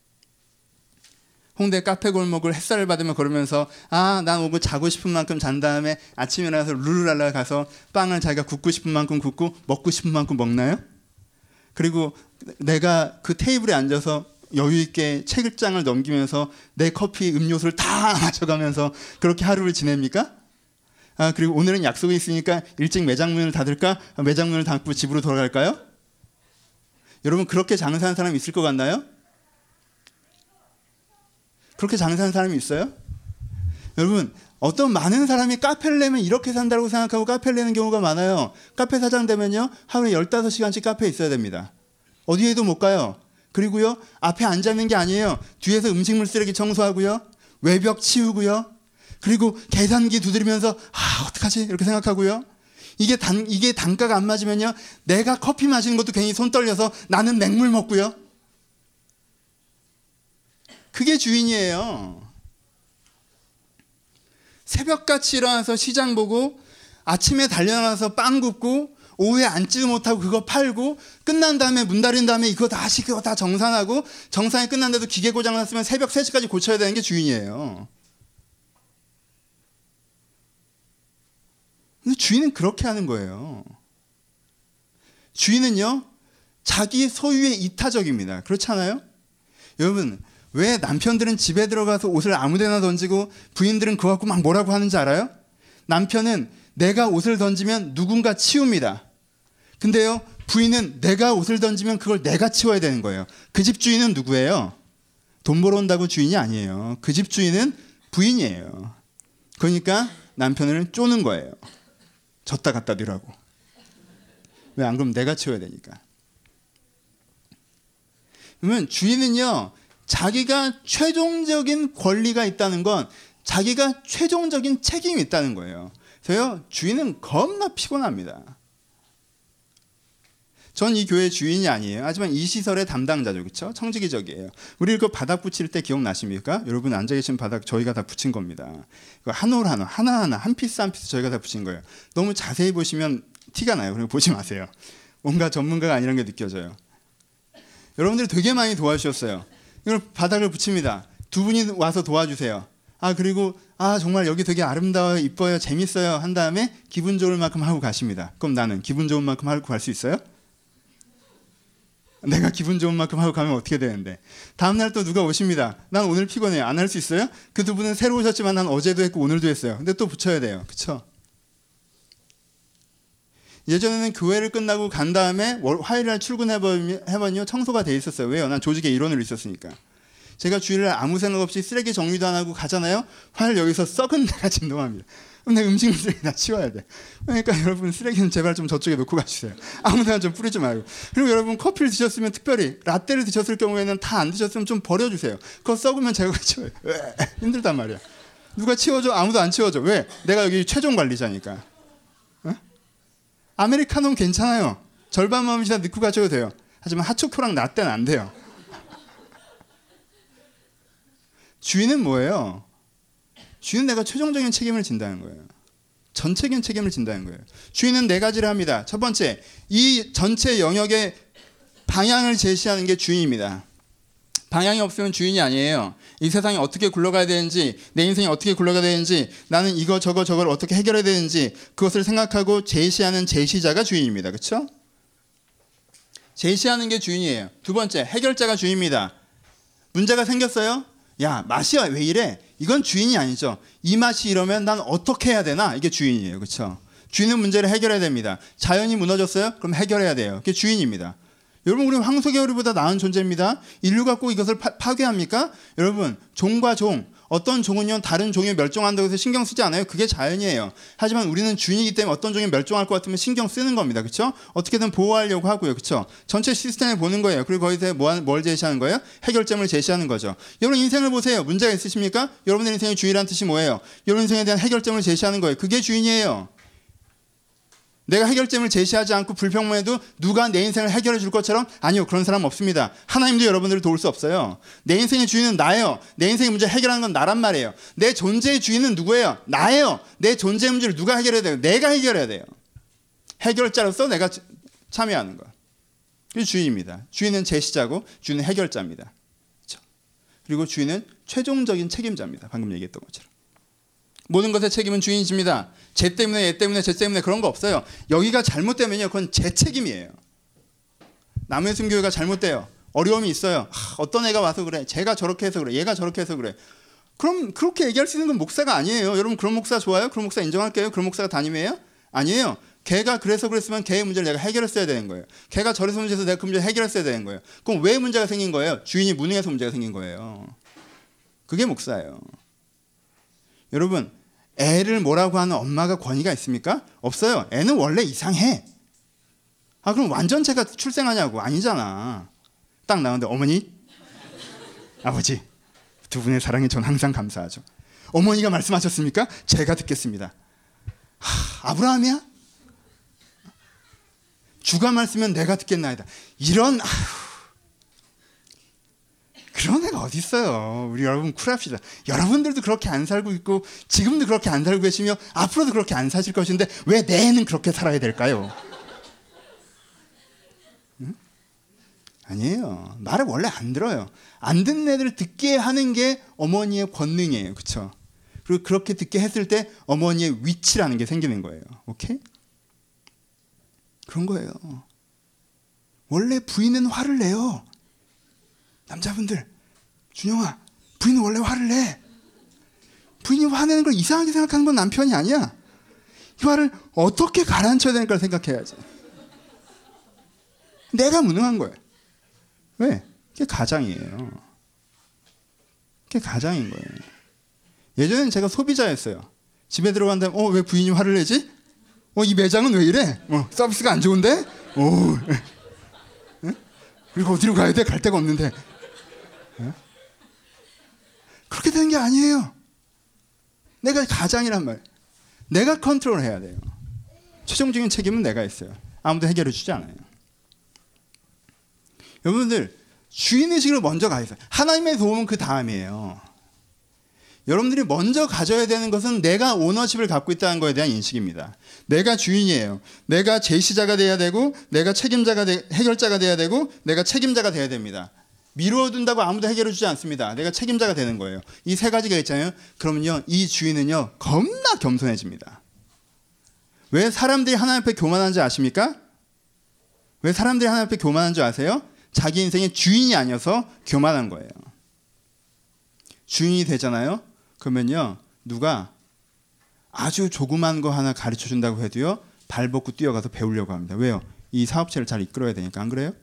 홍대 카페 골목을 햇살을 받으며 걸으면서 아, 난 오고 자고 싶은 만큼 잔 다음에 아침에 일어나서 룰루랄라 가서 빵을 자기가 굽고 싶은 만큼 굽고 먹고 싶은 만큼 먹나요? 그리고 내가 그 테이블에 앉아서 여유 있게 책장을 넘기면서 내 커피 음료수를 다 마셔가면서 그렇게 하루를 지냅니까? 아, 그리고 오늘은 약속이 있으니까 일찍 매장 문을 닫을까? 매장 문을 닫고 집으로 돌아갈까요? 여러분 그렇게 장사하는 사람이 있을 것 같나요? 그렇게 장사하는 사람이 있어요? 여러분 어떤 많은 사람이 카페를 내면 이렇게 산다고 생각하고 카페를 내는 경우가 많아요. 카페 사장 되면요 하루에 열다섯 시간씩 카페에 있어야 됩니다. 어디에도 못 가요. 그리고요 앞에 앉아 있는 게 아니에요. 뒤에서 음식물 쓰레기 청소하고요 외벽 치우고요 그리고 계산기 두드리면서 아 어떡하지 이렇게 생각하고요. 이게 단 이게 단가가 안 맞으면요 내가 커피 마시는 것도 괜히 손 떨려서 나는 냉물 먹고요. 그게 주인이에요. 새벽같이 일어나서 시장 보고 아침에 달려나서 빵 굽고 오후에 앉지도 못하고 그거 팔고 끝난 다음에 문 닫은 다음에 이거 다시 그거 다 정산하고 정산이 끝났는데도 기계 고장 났으면 새벽 세 시까지 고쳐야 되는 게 주인이에요. 근데 주인은 그렇게 하는 거예요. 주인은요, 자기 소유의 이타적입니다. 그렇지 않아요? 여러분, 왜 남편들은 집에 들어가서 옷을 아무데나 던지고 부인들은 그거 갖고 막 뭐라고 하는지 알아요? 남편은 내가 옷을 던지면 누군가 치웁니다. 근데요, 부인은 내가 옷을 던지면 그걸 내가 치워야 되는 거예요. 그 집 주인은 누구예요? 돈 벌어온다고 주인이 아니에요. 그 집 주인은 부인이에요. 그러니까 남편을 쪼는 거예요. 졌다 갖다 뒤라고. 왜 안 그러면 내가 치워야 되니까. 그러면 주인은요, 자기가 최종적인 권리가 있다는 건 자기가 최종적인 책임이 있다는 거예요. 그래서 주인은 겁나 피곤합니다. 전 이 교회 주인이 아니에요. 하지만 이 시설의 담당자죠. 그렇죠? 청지기적이에요. 우리 그 바닥 붙일 때 기억나십니까? 여러분 앉아 계신 바닥 저희가 다 붙인 겁니다. 한 올 한 올, 하나하나, 한 피스 한 피스 저희가 다 붙인 거예요. 너무 자세히 보시면 티가 나요. 그리고 보지 마세요. 뭔가 전문가가 아니라는 게 느껴져요. 여러분들이 되게 많이 도와주셨어요. 이걸 바닥을 붙입니다. 두 분이 와서 도와주세요. 아, 그리고 아, 정말 여기 되게 아름다워요, 이뻐요, 재밌어요 한 다음에 기분 좋을 만큼 하고 가십니다. 그럼 나는 기분 좋은 만큼 하고 갈 수 있어요? 내가 기분 좋은 만큼 하고 가면 어떻게 되는데, 다음날 또 누가 오십니다. 난 오늘 피곤해요. 안 할 수 있어요? 그 두 분은 새로 오셨지만 난 어제도 했고 오늘도 했어요. 근데 또 붙여야 돼요. 그렇죠? 예전에는 교회를 끝나고 간 다음에 화요일날 출근해보니요 청소가 돼 있었어요. 왜요? 난 조직의 일원으로 있었으니까. 제가 주일날 아무 생각 없이 쓰레기 정리도 안 하고 가잖아요. 화요일 여기서 썩은 데가 진동합니다. 그럼 내 음식물 쓰레기 다 치워야 돼. 그러니까 여러분 쓰레기는 제발 좀 저쪽에 놓고 가주세요. 아무 데나 좀 뿌리지 말고. 그리고 여러분 커피를 드셨으면, 특별히 라떼를 드셨을 경우에는 다 안 드셨으면 좀 버려주세요. 그거 썩으면 제가 치워요. 힘들단 말이야. 누가 치워줘? 아무도 안 치워줘. 왜? 내가 여기 최종 관리자니까. 어? 아메리카노는 괜찮아요. 절반만 이상 넣고 가셔도 돼요. 하지만 핫초코랑 라떼는 안 돼요. 주인은 뭐예요? 주인은 내가 최종적인 책임을 진다는 거예요. 전체적인 책임을 진다는 거예요. 주인은 네 가지를 합니다. 첫 번째, 이 전체 영역의 방향을 제시하는 게 주인입니다. 방향이 없으면 주인이 아니에요. 이 세상이 어떻게 굴러가야 되는지, 내 인생이 어떻게 굴러가야 되는지, 나는 이거 저거 저걸 어떻게 해결해야 되는지 그것을 생각하고 제시하는 제시자가 주인입니다. 그렇죠? 제시하는 게 주인이에요. 두 번째, 해결자가 주인입니다. 문제가 생겼어요? 야, 맛이 왜 이래? 이건 주인이 아니죠. 이 맛이 이러면 난 어떻게 해야 되나? 이게 주인이에요. 그렇죠? 주인은 문제를 해결해야 됩니다. 자연이 무너졌어요? 그럼 해결해야 돼요. 그게 주인입니다. 여러분, 우리는 황소개구리보다 나은 존재입니다. 인류가 꼭 이것을 파, 파괴합니까? 여러분, 종과 종, 어떤 종은요 다른 종이 멸종한다고 해서 신경 쓰지 않아요. 그게 자연이에요. 하지만 우리는 주인이기 때문에 어떤 종이 멸종할 것 같으면 신경 쓰는 겁니다. 그렇죠? 어떻게든 보호하려고 하고요. 그렇죠? 전체 시스템을 보는 거예요. 그리고 거기서 뭐, 뭘 제시하는 거예요? 해결점을 제시하는 거죠. 여러분 인생을 보세요. 문제가 있으십니까? 여러분의 인생의 주인이란 뜻이 뭐예요? 여러분 인생에 대한 해결점을 제시하는 거예요. 그게 주인이에요. 내가 해결점을 제시하지 않고 불평만 해도 누가 내 인생을 해결해 줄 것처럼, 아니요, 그런 사람 없습니다. 하나님도 여러분들을 도울 수 없어요. 내 인생의 주인은 나예요. 내 인생의 문제를 해결하는 건 나란 말이에요. 내 존재의 주인은 누구예요? 나예요. 내 존재의 문제를 누가 해결해야 돼요? 내가 해결해야 돼요. 해결자로서 내가 참여하는 거. 그게 주인입니다. 주인은 제시자고 주인은 해결자입니다. 그렇죠? 그리고 주인은 최종적인 책임자입니다. 방금 얘기했던 것처럼. 모든 것의 책임은 주인이 집니다. 쟤 때문에, 얘 때문에, 쟤 때문에 그런 거 없어요. 여기가 잘못되면요, 그건 제 책임이에요. 남의 순교회가 잘못돼요. 어려움이 있어요. 하, 어떤 애가 와서 그래. 쟤가 저렇게 해서 그래. 얘가 저렇게 해서 그래. 그럼 그렇게 얘기할 수 있는 건 목사가 아니에요. 여러분 그런 목사 좋아요? 그런 목사 인정할게요? 그런 목사가 담임이에요? 아니에요. 걔가 그래서 그랬으면 걔의 문제를 내가 해결했어야 되는 거예요. 걔가 저래서 문제에서 내가 그 문제를 해결했어야 되는 거예요. 그럼 왜 문제가 생긴 거예요? 주인이 무능해서 문제가 생긴 거예요. 그게 목사예요. 여러분, 애를 뭐라고 하는 엄마가 권위가 있습니까? 없어요. 애는 원래 이상해. 아, 그럼 완전체가 출생하냐고. 아니잖아. 딱 나오는데 어머니, 아버지, 두 분의 사랑에 전 항상 감사하죠. 어머니가 말씀하셨습니까? 제가 듣겠습니다. 하, 아브라함이야? 주가 말씀면 내가 듣겠나이다. 이런, 아휴, 그런 애가 어디 있어요. 우리 여러분 쿨합시다. 여러분들도 그렇게 안 살고 있고 지금도 그렇게 안 살고 계시며 앞으로도 그렇게 안 사실 것인데 왜 내 애는 그렇게 살아야 될까요? 응? 아니에요. 말을 원래 안 들어요. 안 듣는 애들을 듣게 하는 게 어머니의 권능이에요. 그렇죠? 그리고 그렇게 듣게 했을 때 어머니의 위치라는 게 생기는 거예요. 오케이? 그런 거예요. 원래 부인은 화를 내요. 남자분들, 준영아, 부인은 원래 화를 내. 부인이 화내는 걸 이상하게 생각하는 건 남편이 아니야. 이 화를 어떻게 가라앉혀야 되는가 생각해야지. 내가 무능한 거예요. 왜? 그게 가장이에요. 그게 가장인 거예요. 예전에는 제가 소비자였어요. 집에 들어간 다음에 어, 왜 부인이 화를 내지? 어, 이 매장은 왜 이래? 어, 서비스가 안 좋은데? 오, 응? 그리고 어디로 가야 돼? 갈 데가 없는데. 응? 그렇게 되는 게 아니에요. 내가 가장이란 말. 내가 컨트롤 해야 돼요. 최종적인 책임은 내가 있어요. 아무도 해결해 주지 않아요. 여러분들, 주인의식을 먼저 가지세요. 하나님의 도움은 그 다음이에요. 여러분들이 먼저 가져야 되는 것은 내가 오너십을 갖고 있다는 것에 대한 인식입니다. 내가 주인이에요. 내가 제시자가 돼야 되고, 내가 책임자가 돼, 해결자가 돼야 되고, 내가 책임자가 돼야 됩니다. 미루어둔다고 아무도 해결해 주지 않습니다. 내가 책임자가 되는 거예요. 이 세 가지가 있잖아요. 그러면요, 이 주인은요, 겁나 겸손해집니다. 왜 사람들이 하나님 앞에 교만한지 아십니까? 왜 사람들이 하나님 앞에 교만한 줄 아세요? 자기 인생의 주인이 아니어서 교만한 거예요. 주인이 되잖아요. 그러면요, 누가 아주 조그만 거 하나 가르쳐 준다고 해도요, 발 벗고 뛰어가서 배우려고 합니다. 왜요? 이 사업체를 잘 이끌어야 되니까. 안 그래요?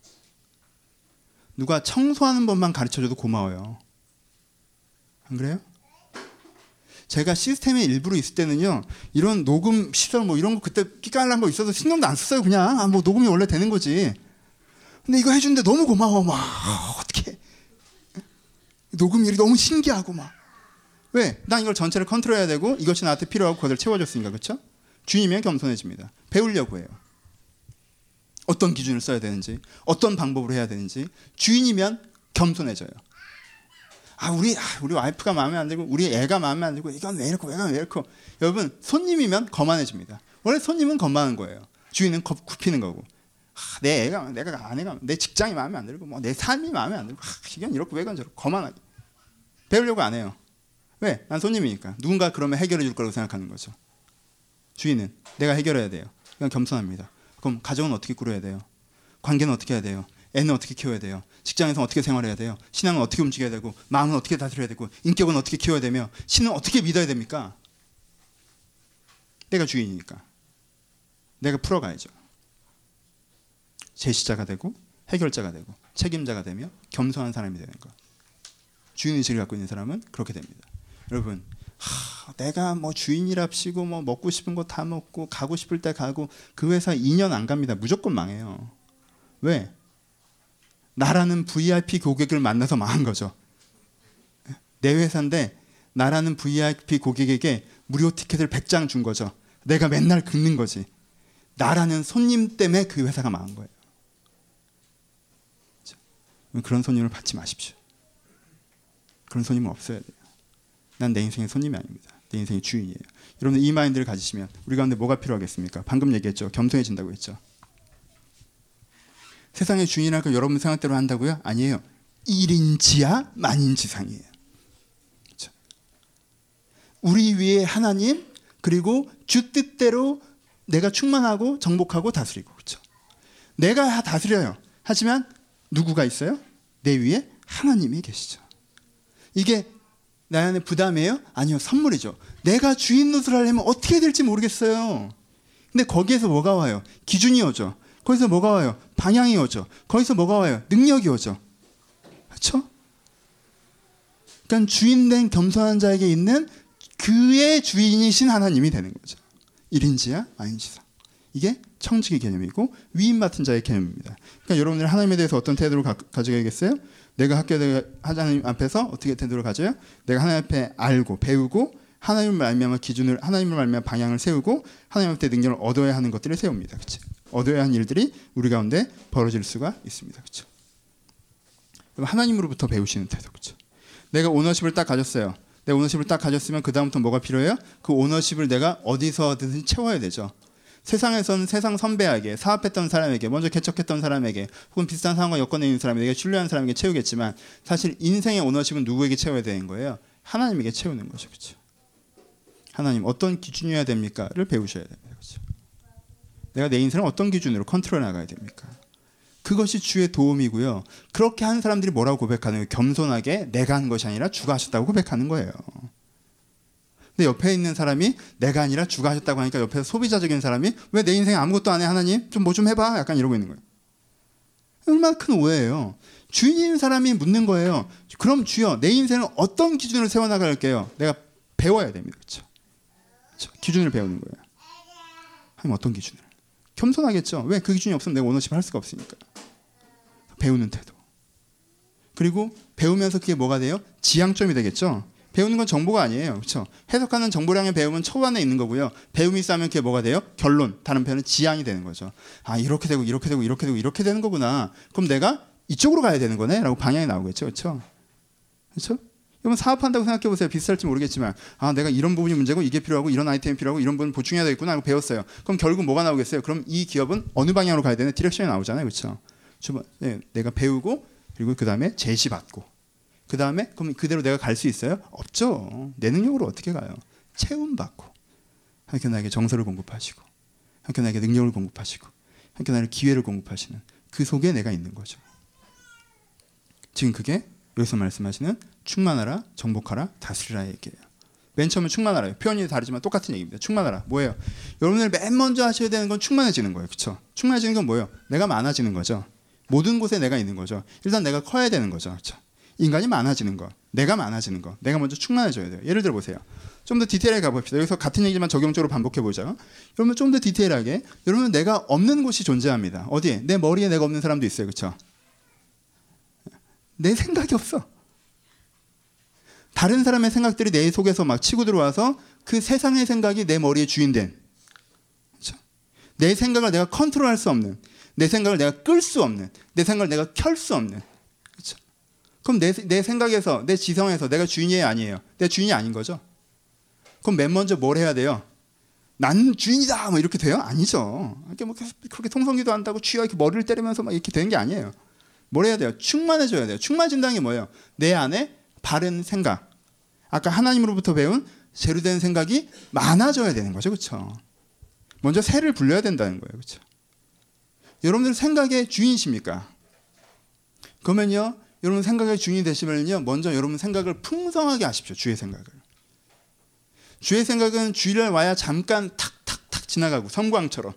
누가 청소하는 법만 가르쳐줘도 고마워요. 안 그래요? 제가 시스템의 일부로 있을 때는요, 이런 녹음 시설 뭐 이런 거 그때 끼깔난 거 있어서 신경도 안 썼어요. 그냥 아, 뭐 녹음이 원래 되는 거지. 근데 이거 해주는데 너무 고마워. 막 어떻게 녹음 일이 너무 신기하고 막. 왜? 난 이걸 전체를 컨트롤해야 되고 이것이 나한테 필요하고 그것을 채워줬으니까. 그렇죠? 주인이면 겸손해집니다. 배우려고 해요. 어떤 기준을 써야 되는지, 어떤 방법으로 해야 되는지. 주인이면 겸손해져요. 아, 우리 아, 우리 와이프가 마음에 안 들고 우리 애가 마음에 안 들고 이건 왜 이렇고 이건 왜 이렇고. 여러분, 손님이면 거만해집니다. 원래 손님은 거만한 거예요. 주인은 겁 굽히는 거고. 아, 내 애가 내가 아내가 내 직장이 마음에 안 들고 뭐 내 삶이 마음에 안 들고 아, 이건 이렇고 왜 이건 저렇고 거만하게. 배우려고 안 해요. 왜? 난 손님이니까. 누군가 그러면 해결해 줄 거라고 생각하는 거죠. 주인은 내가 해결해야 돼요. 이건 겸손합니다. 그럼 가정은 어떻게 꾸려야 돼요? 관계는 어떻게 해야 돼요? 애는 어떻게 키워야 돼요? 직장에서 어떻게 생활해야 돼요? 신앙은 어떻게 움직여야 되고, 마음은 어떻게 다스려야 되고, 인격은 어떻게 키워야 되며, 신은 어떻게 믿어야 됩니까? 내가 주인이니까. 내가 풀어가야죠. 제시자가 되고, 해결자가 되고, 책임자가 되며 겸손한 사람이 되는 것. 주인의식을 갖고 있는 사람은 그렇게 됩니다. 여러분, 하, 내가 뭐 주인이랍시고 뭐 먹고 싶은 거 다 먹고 가고 싶을 때 가고 그 회사 이 년 안 갑니다. 무조건 망해요. 왜? 나라는 브이아이피 고객을 만나서 망한 거죠. 내 회사인데 나라는 브이아이피 고객에게 무료 티켓을 백 장 준 거죠. 내가 맨날 긁는 거지. 나라는 손님 때문에 그 회사가 망한 거예요. 그런 손님을 받지 마십시오. 그런 손님은 없어야 돼요. 난 내 인생의 손님이 아닙니다. 내 인생의 주인이에요. 여러분, 이 마인드를 가지시면 우리 가운데 뭐가 필요하겠습니까? 방금 얘기했죠. 겸손해진다고 했죠. 세상의 주인이랄 거 여러분 생각대로 한다고요? 아니에요. 일인지하 만인지상이에요. 그렇죠? 우리 위에 하나님, 그리고 주 뜻대로 내가 충만하고 정복하고 다스리고. 그렇죠? 내가 다스려요. 하지만 누구가 있어요? 내 위에 하나님이 계시죠. 이게 나의 부담이에요? 아니요, 선물이죠. 내가 주인 노릇을 하려면 어떻게 될지 모르겠어요. 근데 거기에서 뭐가 와요? 기준이 오죠. 거기서 뭐가 와요? 방향이 오죠. 거기서 뭐가 와요? 능력이 오죠. 그렇죠? 그러니까 주인된 겸손한 자에게 있는 그의 주인이신 하나님이 되는 거죠. 일인지하 만인지상. 이게 청직의 개념이고 위임 맡은 자의 개념입니다. 그러니까 여러분들 하나님에 대해서 어떤 태도를 가, 가져야겠어요? 내가 학교에 하나님 앞에서 어떻게 태도를 가져요? 내가 하나님 앞에 알고 배우고 하나님을 말미암아 기준을 하나님을 말미암아 방향을 세우고 하나님 앞에 능력을 얻어야 하는 것들을 세웁니다. 그렇죠? 얻어야 하는 일들이 우리 가운데 벌어질 수가 있습니다. 그렇죠? 하나님으로부터 배우시는 태도. 그렇죠? 내가 오너십을 딱 가졌어요. 내가 오너십을 딱 가졌으면 그 다음부터 뭐가 필요해요? 그 오너십을 내가 어디서든 채워야 되죠. 세상에서는 세상 선배에게, 사업했던 사람에게, 먼저 개척했던 사람에게, 혹은 비슷한 상황과 여건에 있는 사람에게, 신뢰하는 사람에게 채우겠지만 사실 인생의 오너십은 누구에게 채워야 되는 거예요? 하나님에게 채우는 거죠. 그렇죠? 하나님 어떤 기준이어야 됩니까?를 배우셔야 됩니다. 그렇죠? 내가 내 인생을 어떤 기준으로 컨트롤해 나가야 됩니까? 그것이 주의 도움이고요. 그렇게 하는 사람들이 뭐라고 고백하는 거예요? 겸손하게 내가 한 것이 아니라 주가 하셨다고 고백하는 거예요. 근데 옆에 있는 사람이 내가 아니라 주가 하셨다고 하니까 옆에서 소비자적인 사람이 왜 내 인생에 아무것도 안 해 하나님? 좀 뭐 좀 해봐. 약간 이러고 있는 거예요. 얼마나 큰 오해예요. 주인인 사람이 묻는 거예요. 그럼 주여 내 인생을 어떤 기준으로 세워나갈게요? 내가 배워야 됩니다. 그렇죠? 그렇죠? 기준을 배우는 거예요. 하나님 어떤 기준을? 겸손하겠죠. 왜? 그 기준이 없으면 내가 오너십 할 수가 없으니까. 배우는 태도. 그리고 배우면서 그게 뭐가 돼요? 지향점이 되겠죠. 배우는 건 정보가 아니에요. 그렇죠? 해석하는 정보량의 배움은 초반에 있는 거고요. 배움이 쌓이면 그게 뭐가 돼요? 결론. 다른 표현은 지향이 되는 거죠. 아, 이렇게 되고 이렇게 되고 이렇게 되고 이렇게 되는 거구나. 그럼 내가 이쪽으로 가야 되는 거네? 라고 방향이 나오겠죠. 그렇죠? 그렇죠? 여러분 사업한다고 생각해 보세요. 비슷할지 모르겠지만 아 내가 이런 부분이 문제고 이게 필요하고 이런 아이템이 필요하고 이런 부분 보충해야 되겠구나 하고 배웠어요. 그럼 결국 뭐가 나오겠어요? 그럼 이 기업은 어느 방향으로 가야 되는 디렉션이 나오잖아요. 그렇죠? 네, 내가 배우고 그리고 그 다음에 제시받고 그 다음에 그럼 그대로 내가 갈 수 있어요? 없죠. 내 능력으로 어떻게 가요? 체험받고 하나님 나에게 정서를 공급하시고 하나님 나에게 능력을 공급하시고 하나님 나에게 기회를 공급하시는 그 속에 내가 있는 거죠. 지금 그게 여기서 말씀하시는 충만하라, 정복하라, 다스리라 얘기예요. 맨 처음에 충만하라. 표현이 다르지만 똑같은 얘기입니다. 충만하라. 뭐예요? 여러분들 맨 먼저 하셔야 되는 건 충만해지는 거예요. 그렇죠? 충만해지는 건 뭐예요? 내가 많아지는 거죠. 모든 곳에 내가 있는 거죠. 일단 내가 커야 되는 거죠. 그렇죠? 인간이 많아지는 거. 내가 많아지는 거. 내가 먼저 충만해져야 돼요. 예를 들어 보세요. 좀 더 디테일하게 가봅시다. 여기서 같은 얘기지만 적용적으로 반복해 보죠. 여러분 좀 더 디테일하게. 여러분 내가 없는 곳이 존재합니다. 어디에? 내 머리에 내가 없는 사람도 있어요. 그렇죠? 내 생각이 없어. 다른 사람의 생각들이 내 속에서 막 치고 들어와서 그 세상의 생각이 내 머리에 주인된. 그렇죠? 내 생각을 내가 컨트롤할 수 없는, 내 생각을 내가 끌 수 없는, 내 생각을 내가 켤 수 없는. 그렇죠? 그럼 내, 내 생각에서, 내 지성에서 내가 주인이 아니에요. 내가 주인이 아닌 거죠. 그럼 맨 먼저 뭘 해야 돼요? 난 주인이다. 뭐 이렇게 돼요? 아니죠. 이렇게 뭐 그렇게 통성기도 한다고 쥐어 이렇게 머리를 때리면서 막 이렇게 되는 게 아니에요. 뭘 해야 돼요? 충만해져야 돼요. 충만해진다는 게 뭐예요? 내 안에 바른 생각. 아까 하나님으로부터 배운 제로된 생각이 많아져야 되는 거죠. 그렇죠? 먼저 새를 불려야 된다는 거예요. 그렇죠? 여러분들 생각의 주인이십니까? 그러면요. 여러분 생각의 주인이 되시면요. 먼저 여러분 생각을 풍성하게 하십시오. 주의 생각을. 주의 생각은 주일날 와야 잠깐 탁탁탁 지나가고 섬광처럼.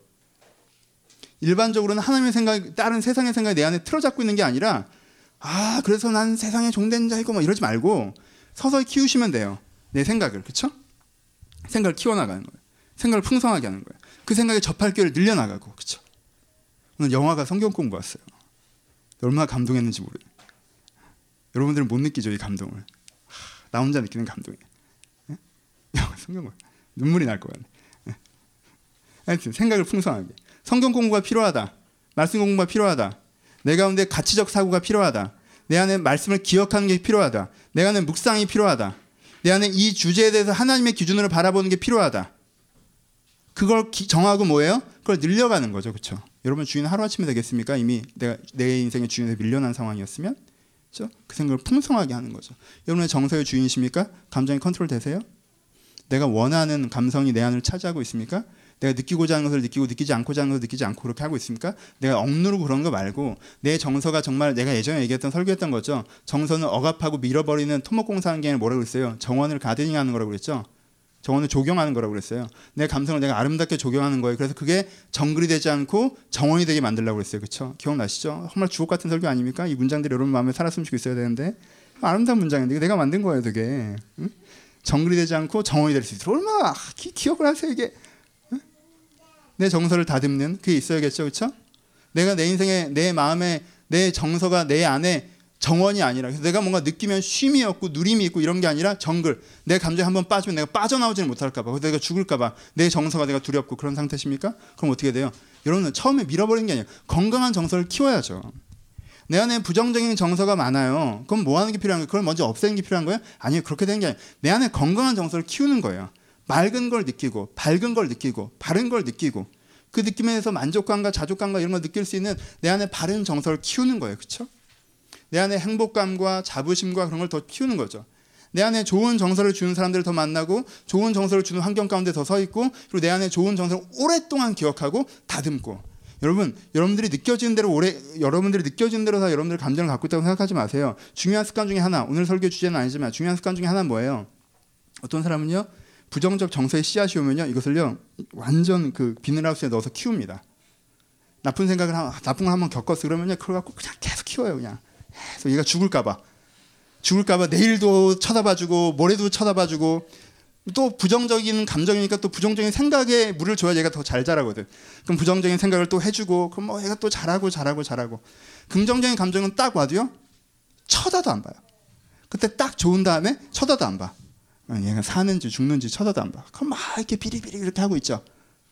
일반적으로는 하나님의 생각, 다른 세상의 생각이 내 안에 틀어잡고 있는 게 아니라 아 그래서 난 세상의 종된 자이고 뭐 이러지 말고 서서히 키우시면 돼요. 내 생각을. 그렇죠? 생각을 키워나가는 거예요. 생각을 풍성하게 하는 거예요. 그 생각에 접할 기회를 늘려나가고. 그렇죠? 오늘 영화가 성경 공부 왔어요. 얼마나 감동했는지 모르겠어요. 여러분들은 못 느끼죠 이 감동을. 하, 나 혼자 느끼는 감동이에요. 예? 영화 성경 공부 눈물이 날 것 같네. 예? 하여튼 생각을 풍성하게. 성경 공부가 필요하다. 말씀 공부가 필요하다. 내 가운데 가치적 사고가 필요하다. 내 안에 말씀을 기억하는 게 필요하다. 내 안에 묵상이 필요하다. 내 안에 이 주제에 대해서 하나님의 기준으로 바라보는 게 필요하다. 그걸 기, 정하고 뭐예요? 그걸 늘려가는 거죠. 그렇죠? 여러분 주인 하루아침에 되겠습니까? 이미 내가 내 인생의 주인에서 밀려난 상황이었으면 그렇죠? 그 생각을 풍성하게 하는 거죠. 여러분의 정서의 주인이십니까? 감정이 컨트롤 되세요? 내가 원하는 감성이 내 안을 차지하고 있습니까? 내가 느끼고자 하는 것을 느끼고 느끼지 않고자 하는 것을 느끼지 않고 그렇게 하고 있습니까? 내가 억누르고 그런 거 말고 내 정서가 정말 내가 예전에 얘기했던 설교했던 거죠. 정서는 억압하고 밀어버리는 토목공사하는 게 아니라 뭐라고 그랬어요? 정원을 가드닝하는 거라고 그랬죠. 정원을 조경하는 거라고 그랬어요. 내 감성을 내가 아름답게 조경하는 거예요. 그래서 그게 정글이 되지 않고 정원이 되게 만들려고 그랬어요. 그렇죠? 기억나시죠? 정말 주옥 같은 설교 아닙니까? 이 문장들이 여러분 마음에 살았으면 좋겠어야 있어야 되는데 아름다운 문장인데 내가 만든 거예요. 되게 응? 정글이 되지 않고 정원이 될 수 있도록 얼마나 기, 기억을 하세요. 이게 내 정서를 다듬는 그게 있어야겠죠. 그렇죠? 내가 내 인생에 내 마음에 내 정서가 내 안에 정원이 아니라 그래서 내가 뭔가 느끼면 쉼이 없고 누림이 있고 이런 게 아니라 정글. 내 감정에 한번 빠지면 내가 빠져나오지는 못할까 봐. 내가 죽을까 봐. 내 정서가 내가 두렵고 그런 상태십니까? 그럼 어떻게 돼요? 여러분은 처음에 밀어버리는 게 아니에요. 건강한 정서를 키워야죠. 내 안에 부정적인 정서가 많아요. 그럼 뭐 하는 게 필요한 거예요? 그걸 먼저 없애는 게 필요한 거예요? 아니요. 그렇게 되는 게 아니에요. 내 안에 건강한 정서를 키우는 거예요. 맑은 걸 느끼고 밝은 걸 느끼고 바른 걸 느끼고 그 느낌에서 만족감과 자족감과 이런 걸 느낄 수 있는 내 안에 바른 정서를 키우는 거예요. 그렇죠? 내 안에 행복감과 자부심과 그런 걸 더 키우는 거죠. 내 안에 좋은 정서를 주는 사람들을 더 만나고 좋은 정서를 주는 환경 가운데 더 서 있고 그리고 내 안에 좋은 정서를 오랫동안 기억하고 다듬고 여러분 여러분들이 느껴지는 대로 오래 여러분들이 느껴지는 대로 다 여러분들 감정을 갖고 있다고 생각하지 마세요. 중요한 습관 중에 하나 오늘 설교 주제는 아니지만 중요한 습관 중에 하나는 뭐예요? 어떤 사람은요 부정적 정서의 씨앗이 오면요 이것을요 완전 그 비닐하우스에 넣어서 키웁니다. 나쁜 생각을 한, 나쁜 걸 한번 겪었어 그러면요 그걸 갖고 그냥 계속 키워요. 그냥 계속 얘가 죽을까봐 죽을까봐 내일도 쳐다봐주고 모레도 쳐다봐주고 또 부정적인 감정이니까 또 부정적인 생각에 물을 줘야 얘가 더 잘 자라거든. 그럼 부정적인 생각을 또 해주고 그럼 뭐 얘가 또 잘하고 잘하고 잘하고 긍정적인 감정은 딱 와도요 쳐다도 안 봐요. 그때 딱 좋은 다음에 쳐다도 안 봐. 얘가 사는지 죽는지 쳐다도 안 봐. 그럼 막 이렇게 비리비리 이렇게 하고 있죠.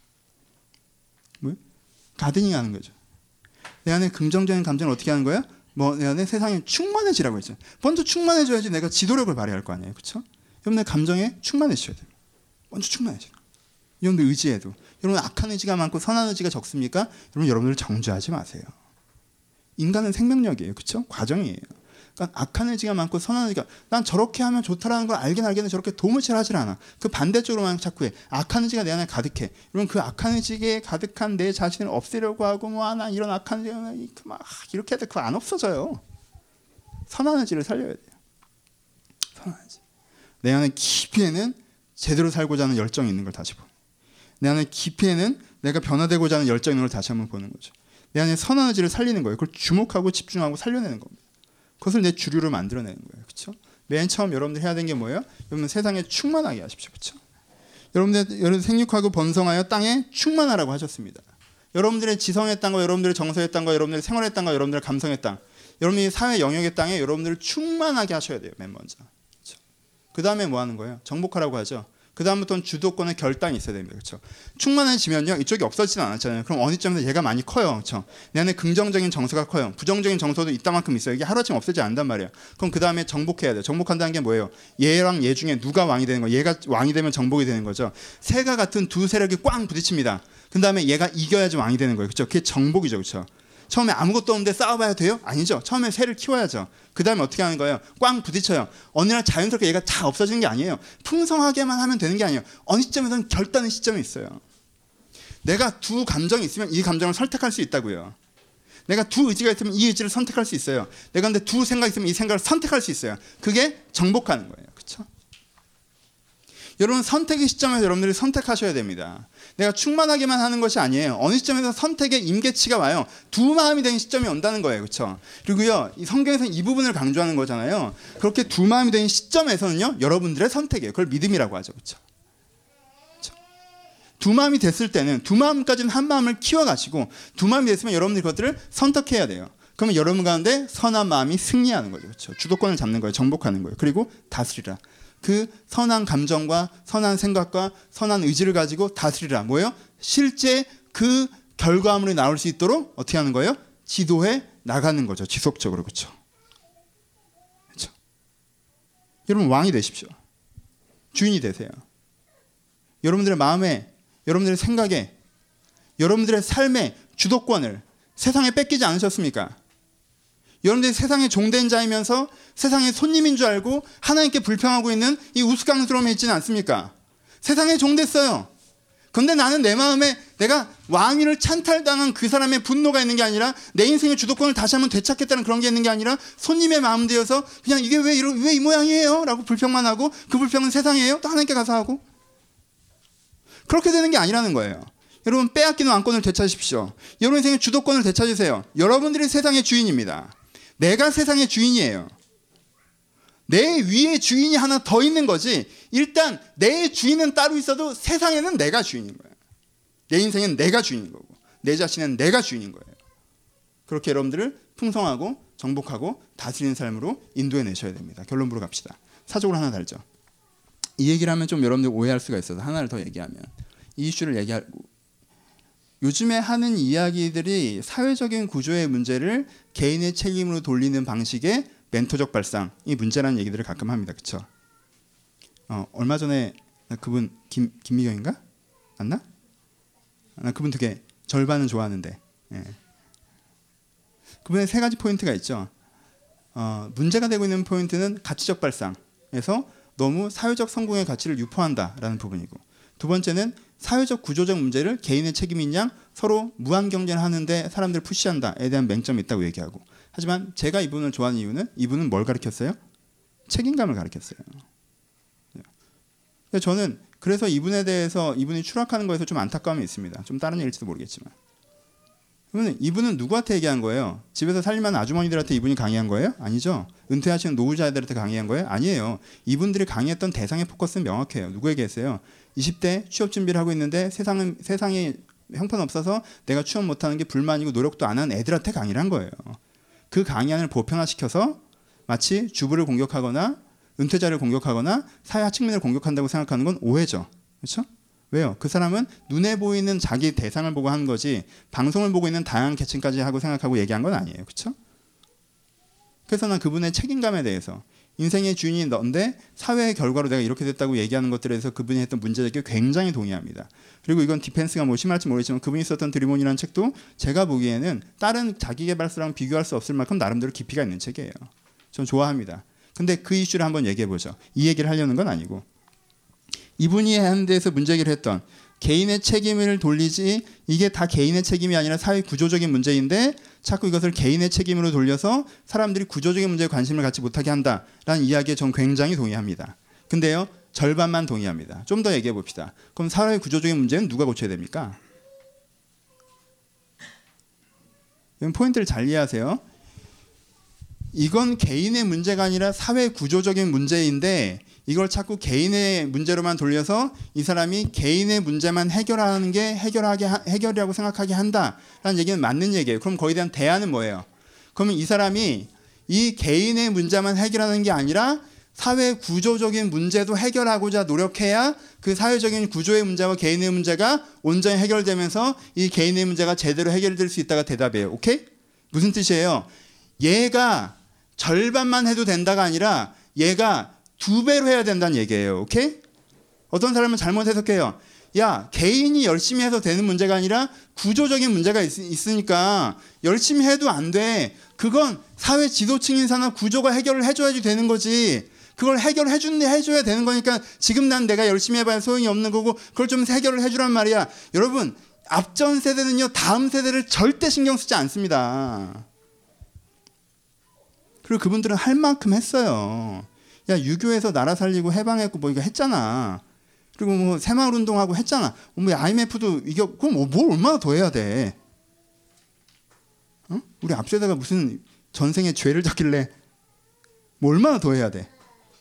뭐? 가드닝 하는 거죠. 내 안에 긍정적인 감정을 어떻게 하는 거야? 뭐 내 안에 세상에 충만해지라고 했죠. 먼저 충만해져야지 내가 지도력을 발휘할 거 아니에요. 그렇죠? 여러분의 감정에 충만해지셔야 돼요. 먼저 충만해져요. 여러분들 의지에도. 여러분 악한 의지가 많고 선한 의지가 적습니까? 여러분 여러분들 정죄하지 마세요. 인간은 생명력이에요. 그렇죠? 과정이에요. 그러니까 악한 의지가 많고 선한 의지가 난 저렇게 하면 좋다라는 걸 알긴 알겠는데 저렇게 도무칠 하질 않아. 그 반대쪽으로만 자꾸 해. 악한 의지가 내 안에 가득해. 여러분 그 악한 의지에 가득한 내 자신을 없애려고 하고 뭐 난 이런 악한 의지 막 이렇게 해야 돼. 그거 안 없어져요. 선한 의지를 살려야 돼요. 선한 의지. 내 안에 깊이에는 제대로 살고자 하는 열정이 있는 걸 다시 보는 거예요. 내 안에 깊이에는 내가 변화되고자 하는 열정이 있는 걸 다시 한번 보는 거죠. 내 안에 선한 의지를 살리는 거예요. 그걸 주목하고 집중하고 살려내는 겁니다. 그것을 내 주류로 만들어내는 거예요. 그렇죠? 맨 처음 여러분들 해야 되는 게 뭐예요? 여러분 세상에 충만하게 하십시오. 그렇죠? 여러분들 여러분 생육하고 번성하여 땅에 충만하라고 하셨습니다. 여러분들의 지성의 땅과 여러분들의 정서의 땅과 여러분들의 생활의 땅과 여러분들의 감성의 땅, 여러분이 사회 영역의 땅에 여러분들을 충만하게 하셔야 돼요. 맨 먼저. 그렇죠? 그 다음에 뭐 하는 거예요? 정복하라고 하죠. 그 다음부터는 주도권의 결단이 있어야 됩니다. 그렇죠? 충만해지면요 이쪽이 없어지진 않았잖아요. 그럼 어느 점에서 얘가 많이 커요. 그렇죠? 내 안에 긍정적인 정서가 커요. 부정적인 정서도 이따만큼 있어요. 이게 하루아침 없어지지 않는단 말이에요. 그럼 그 다음에 정복해야 돼요. 정복한다는 게 뭐예요? 얘랑 얘 중에 누가 왕이 되는 거예요? 얘가 왕이 되면 정복이 되는 거죠. 새가 같은 두 세력이 꽝 부딪힙니다. 그 다음에 얘가 이겨야지 왕이 되는 거예요. 그렇죠? 그게 정복이죠. 그렇죠? 처음에 아무것도 없는데 싸워봐야 돼요? 아니죠. 처음에 새를 키워야죠. 그 다음에 어떻게 하는 거예요? 꽝 부딪혀요. 어느 날 자연스럽게 얘가 다 없어지는 게 아니에요. 풍성하게만 하면 되는 게 아니에요. 어느 시점에서는 결단의 시점이 있어요. 내가 두 감정이 있으면 이 감정을 선택할 수 있다고요. 내가 두 의지가 있으면 이 의지를 선택할 수 있어요. 내가 근데 두 생각이 있으면 이 생각을 선택할 수 있어요. 그게 정복하는 거예요. 그렇죠? 여러분 선택의 시점에서 여러분들이 선택하셔야 됩니다. 내가 충만하게만 하는 것이 아니에요. 어느 시점에서 선택의 임계치가 와요. 두 마음이 되는 시점이 온다는 거예요. 그렇죠? 그리고요. 이 성경에서는 이 부분을 강조하는 거잖아요. 그렇게 두 마음이 되는 시점에서는요. 여러분들의 선택이에요. 그걸 믿음이라고 하죠. 그렇죠? 그렇죠? 두 마음이 됐을 때는 두 마음까지는 한 마음을 키워가지고 두 마음이 됐으면 여러분들이 그것들을 선택해야 돼요. 그러면 여러분 가운데 선한 마음이 승리하는 거죠. 그렇죠? 주도권을 잡는 거예요. 정복하는 거예요. 그리고 다스리라. 그 선한 감정과 선한 생각과 선한 의지를 가지고 다스리라. 뭐예요? 실제 그 결과물이 나올 수 있도록 어떻게 하는 거예요? 지도해 나가는 거죠. 지속적으로. 그렇죠? 그렇죠? 여러분 왕이 되십시오. 주인이 되세요. 여러분들의 마음에, 여러분들의 생각에, 여러분들의 삶의 주도권을 세상에 뺏기지 않으셨습니까? 여러분들이 세상의 종된 자이면서 세상의 손님인 줄 알고 하나님께 불평하고 있는 이 우스꽝스러움에 있지는 않습니까? 세상에 종됐어요. 그런데 나는 내 마음에 내가 왕위를 찬탈당한 그 사람의 분노가 있는 게 아니라 내 인생의 주도권을 다시 한번 되찾겠다는 그런 게 있는 게 아니라 손님의 마음 되어서 그냥 이게 왜, 이러, 왜 이 모양이에요? 라고 불평만 하고 그 불평은 세상이에요? 또 하나님께 가서 하고 그렇게 되는 게 아니라는 거예요. 여러분 빼앗기는 왕권을 되찾으십시오. 여러분 인생의 주도권을 되찾으세요. 여러분들이 세상의 주인입니다. 내가 세상의 주인이에요. 내 위에 주인이 하나 더 있는 거지. 일단 내 주인은 따로 있어도 세상에는 내가 주인인 거예요. 내 인생은 내가 주인인 거고 내 자신은 내가 주인인 거예요. 그렇게 여러분들을 풍성하고 정복하고 다스리는 삶으로 인도해 내셔야 됩니다. 결론부로 갑시다. 사적으로 하나 달죠. 이 얘기를 하면 좀 여러분들 오해할 수가 있어서 하나를 더 얘기하면 이 이슈를 얘기하고 요즘에 하는 이야기들이 사회적인 구조의 문제를 개인의 책임으로 돌리는 방식의 멘토적 발상, 이 문제라는 얘기들을 가끔 합니다. 그렇죠? 어, 얼마 전에 나 그분 김, 김미경인가? 맞나? 나 그분 되게 절반은 좋아하는데 예. 그분의 세 가지 포인트가 있죠. 어, 문제가 되고 있는 포인트는 가치적 발상, 부분에서 너무 사회적 성공의 가치를 유포한다라는 부분이고, 두 번째는 사회적 구조적 문제를 개인의 책임인 양 서로 무한 경쟁을 하는데 사람들을 푸시한다에 대한 맹점이 있다고 얘기하고, 하지만 제가 이분을 좋아하는 이유는 이분은 뭘 가르쳤어요? 책임감을 가르쳤어요. 저는 그래서 이분에 대해서 이분이 추락하는 거에서 좀 안타까움이 있습니다. 좀 다른 얘기일지도 모르겠지만. 이분은, 이분은 누구한테 얘기한 거예요? 집에서 살림하는 아주머니들한테 이분이 강의한 거예요? 아니죠. 은퇴하시는 노후자들한테 강의한 거예요? 아니에요. 이분들이 강의했던 대상의 포커스는 명확해요. 누구에게 했어요? 이십 대 취업 준비를 하고 있는데 세상은, 세상에 형편없어서 내가 취업 못하는 게 불만이고 노력도 안 하는 애들한테 강의를 한 거예요. 그 강의안을 보편화시켜서 마치 주부를 공격하거나 은퇴자를 공격하거나 사회 하층민을 공격한다고 생각하는 건 오해죠. 그렇죠? 왜요? 그 사람은 눈에 보이는 자기 대상을 보고 한 거지 방송을 보고 있는 다양한 계층까지 하고 생각하고 얘기한 건 아니에요. 그렇죠? 그래서 난 그분의 책임감에 대해서, 인생의 주인이 넌데 사회의 결과로 내가 이렇게 됐다고 얘기하는 것들에 대해서 그분이 했던 문제제기에 굉장히 동의합니다. 그리고 이건 디펜스가 뭐 심할지 모르겠지만 그분이 썼던 드리몬이라는 책도 제가 보기에는 다른 자기계발서랑 비교할 수 없을 만큼 나름대로 깊이가 있는 책이에요. 전 좋아합니다. 근데 그 이슈를 한번 얘기해보죠. 이 얘기를 하려는 건 아니고, 이분이 하는 데에서 문제기를 했던 개인의 책임을 돌리지, 이게 다 개인의 책임이 아니라 사회 구조적인 문제인데 자꾸 이것을 개인의 책임으로 돌려서 사람들이 구조적인 문제에 관심을 갖지 못하게 한다라는 이야기에 전 굉장히 동의합니다. 근데요, 절반만 동의합니다. 좀 더 얘기해 봅시다. 그럼 사회 구조적인 문제는 누가 고쳐야 됩니까? 포인트를 잘 이해하세요. 이건 개인의 문제가 아니라 사회 구조적인 문제인데 이걸 자꾸 개인의 문제로만 돌려서 이 사람이 개인의 문제만 해결하는 게 해결하게 해결이라고 생각하게 한다라는 얘기는 맞는 얘기예요. 그럼 거기에 대한 대안은 뭐예요? 그러면 이 사람이 이 개인의 문제만 해결하는 게 아니라 사회 구조적인 문제도 해결하고자 노력해야 그 사회적인 구조의 문제와 개인의 문제가 온전히 해결되면서 이 개인의 문제가 제대로 해결될 수 있다가 대답이에요. 오케이? 무슨 뜻이에요? 얘가 절반만 해도 된다가 아니라 얘가 두 배로 해야 된다는 얘기예요. 오케이? 어떤 사람은 잘못 해석해요. 야, 개인이 열심히 해서 되는 문제가 아니라 구조적인 문제가 있, 있으니까 열심히 해도 안 돼. 그건 사회 지도층 인사나 구조가 해결을 해줘야지 되는 거지. 그걸 해결해 준 해줘야 되는 거니까 지금 난 내가 열심히 해봐야 소용이 없는 거고 그걸 좀 해결을 해주란 말이야. 여러분, 앞전 세대는요, 다음 세대를 절대 신경 쓰지 않습니다. 그리고 그분들은 할 만큼 했어요. 야, 유교에서 나라 살리고 해방했고 뭐 이거 했잖아. 그리고 뭐 새마을 운동하고 했잖아. 뭐 아이엠에프도 이겨. 그럼 뭐 뭘 얼마나 더 해야 돼? 어? 우리 앞세대가 무슨 전생에 죄를 졌길래 뭐 얼마나 더 해야 돼?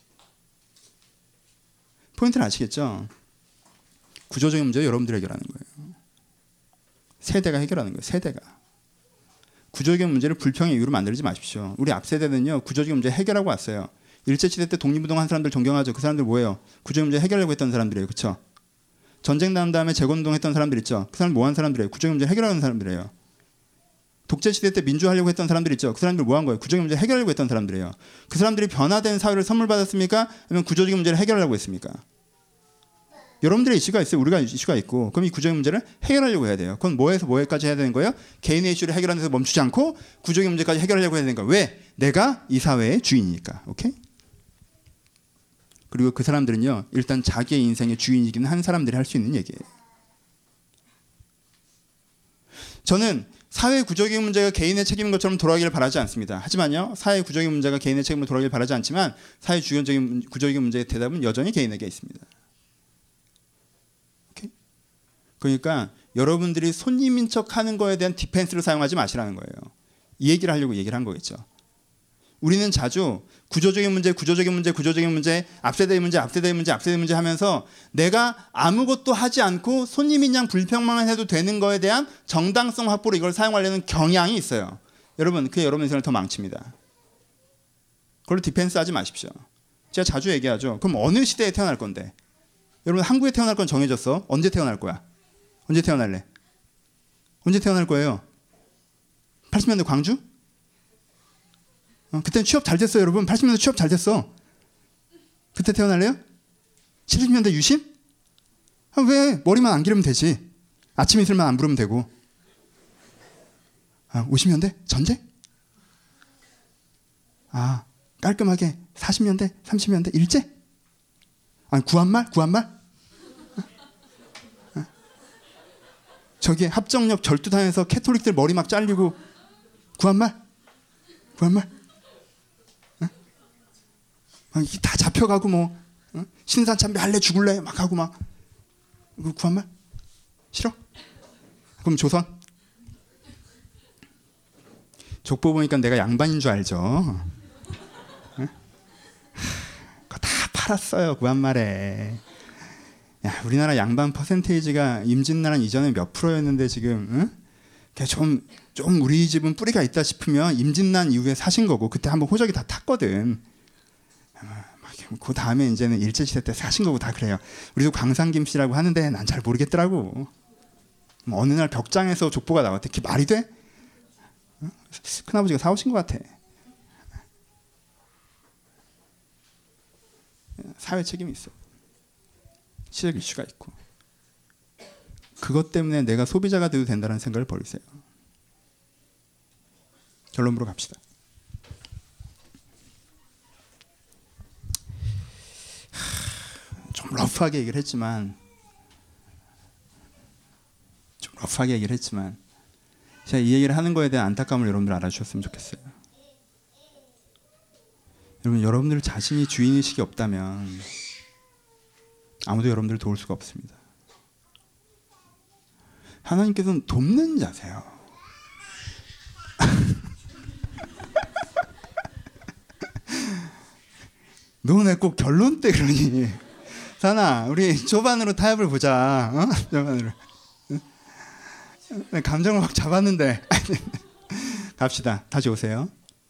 포인트는 아시겠죠? 구조적인 문제 여러분들이 해결하는 거예요. 세대가 해결하는 거예요. 세대가. 구조적인 문제를 불평의 이유로 만들지 마십시오. 우리 앞세대는요, 구조적인 문제 해결하고 왔어요. 일제시대 때 독립운동한 사람들 존경하죠. 그 사람들 뭐예요? 구조적 문제 해결하려고 했던 사람들이에요. 그렇죠? 전쟁 난 다음에 재건운동 했던 사람들 있죠. 그 사람 뭐 한 사람들이에요? 구조적 문제 해결하는 사람들이에요. 독재시대 때 민주화하려고 했던 사람들 있죠. 그 사람들 뭐 한 거예요? 구조적 문제 해결하려고 했던 사람들이에요. 그 사람들이 변화된 사회를 선물 받았습니까? 아니면 구조적인 문제를 해결하려고 했습니까? 여러분들의 이슈가 있어요. 우리가 이슈가 있고. 그럼 이 구조적 문제를 해결하려고 해야 돼요. 그건 뭐에서 뭐에까지 해야 되는 거예요? 개인의 이슈를 해결하는 데서 멈추지 않고 구조적 문제까지 해결하려고 해야 되는 거예요. 왜? 내가 이 사회의 주인이니까. 오케이? 그리고 그 사람들은요, 일단 자기의 인생의 주인이긴 한 사람들이 할 수 있는 얘기예요. 저는 사회 구조적인 문제가 개인의 책임인 것처럼 돌아가기를 바라지 않습니다. 하지만요, 사회 구조적인 문제가 개인의 책임으로 돌아가기를 바라지 않지만 사회 구조적인, 구조적인 문제의 대답은 여전히 개인에게 있습니다. 오케이? 그러니까 여러분들이 손님인 척하는 거에 대한 디펜스를 사용하지 마시라는 거예요. 이 얘기를 하려고 얘기를 한 거겠죠. 우리는 자주 구조적인 문제, 구조적인 문제, 구조적인 문제, 앞세대의 문제, 앞세대의 문제, 앞세대의 문제 하면서 내가 아무것도 하지 않고 손님인 양 불평만 해도 되는 거에 대한 정당성 확보로 이걸 사용하려는 경향이 있어요. 여러분, 그게 여러분 인생을 더 망칩니다. 그걸로 디펜스 하지 마십시오. 제가 자주 얘기하죠. 그럼 어느 시대에 태어날 건데? 여러분, 한국에 태어날 건 정해졌어. 언제 태어날 거야? 언제 태어날래? 언제 태어날 거예요? 팔십 년대 광주? 어, 그때는 취업 잘 됐어요, 여러분. 팔십 년대 취업 잘 됐어. 그때 태어날래요? 칠십 년대 유신? 아, 왜? 머리만 안 기르면 되지. 아침 이슬만 안 부르면 되고. 아, 오십 년대? 전쟁? 아, 깔끔하게 사십 년대, 삼십 년대 일제? 아니 구한말? 구한말? 저기 합정역 절두단에서 캐톨릭들 머리 막 잘리고 구한말? 구한말? 어? 다 잡혀가고 뭐 어? 신사참배 할래 죽을래 막 하고 막 구한말? 싫어? 그럼 조선? 족보 보니까 내가 양반인 줄 알죠? 어? 그거 다 팔았어요 구한말에. 야, 우리나라 양반 퍼센테이지가 임진왜란 이전에 몇 프로였는데 지금 응? 좀, 좀 우리 집은 뿌리가 있다 싶으면 임진왜란 이후에 사신 거고 그때 한번 호적이 다 탔거든. 그 다음에 이제는 일제시대 때 사신 거고 다 그래요. 우리도 광산김씨라고 하는데 난 잘 모르겠더라고. 어느 날 벽장에서 족보가 나왔대. 그게 말이 돼? 큰아버지가 사오신 것 같아. 사회 책임이 있어. 시적 이슈가 있고 그것 때문에 내가 소비자가 돼도 된다는 생각을 버리세요. 결론으로 갑시다. 좀 러프하게 얘기를 했지만 좀 러프하게 얘기를 했지만 제가 이 얘기를 하는 거에 대한 안타까움을 여러분들 알아주셨으면 좋겠어요. 여러분, 여러분들 자신이 주인의식이 없다면 아무도 여러분들을 도울 수가 없습니다. 하나님께서는 돕는 자세요. 너네 꼭 결론 때 그러니. 사나, 우리 초반으로 타협을 보자. 어? 초반으로. 감정을 확 잡았는데. 갑시다. 다시 오세요.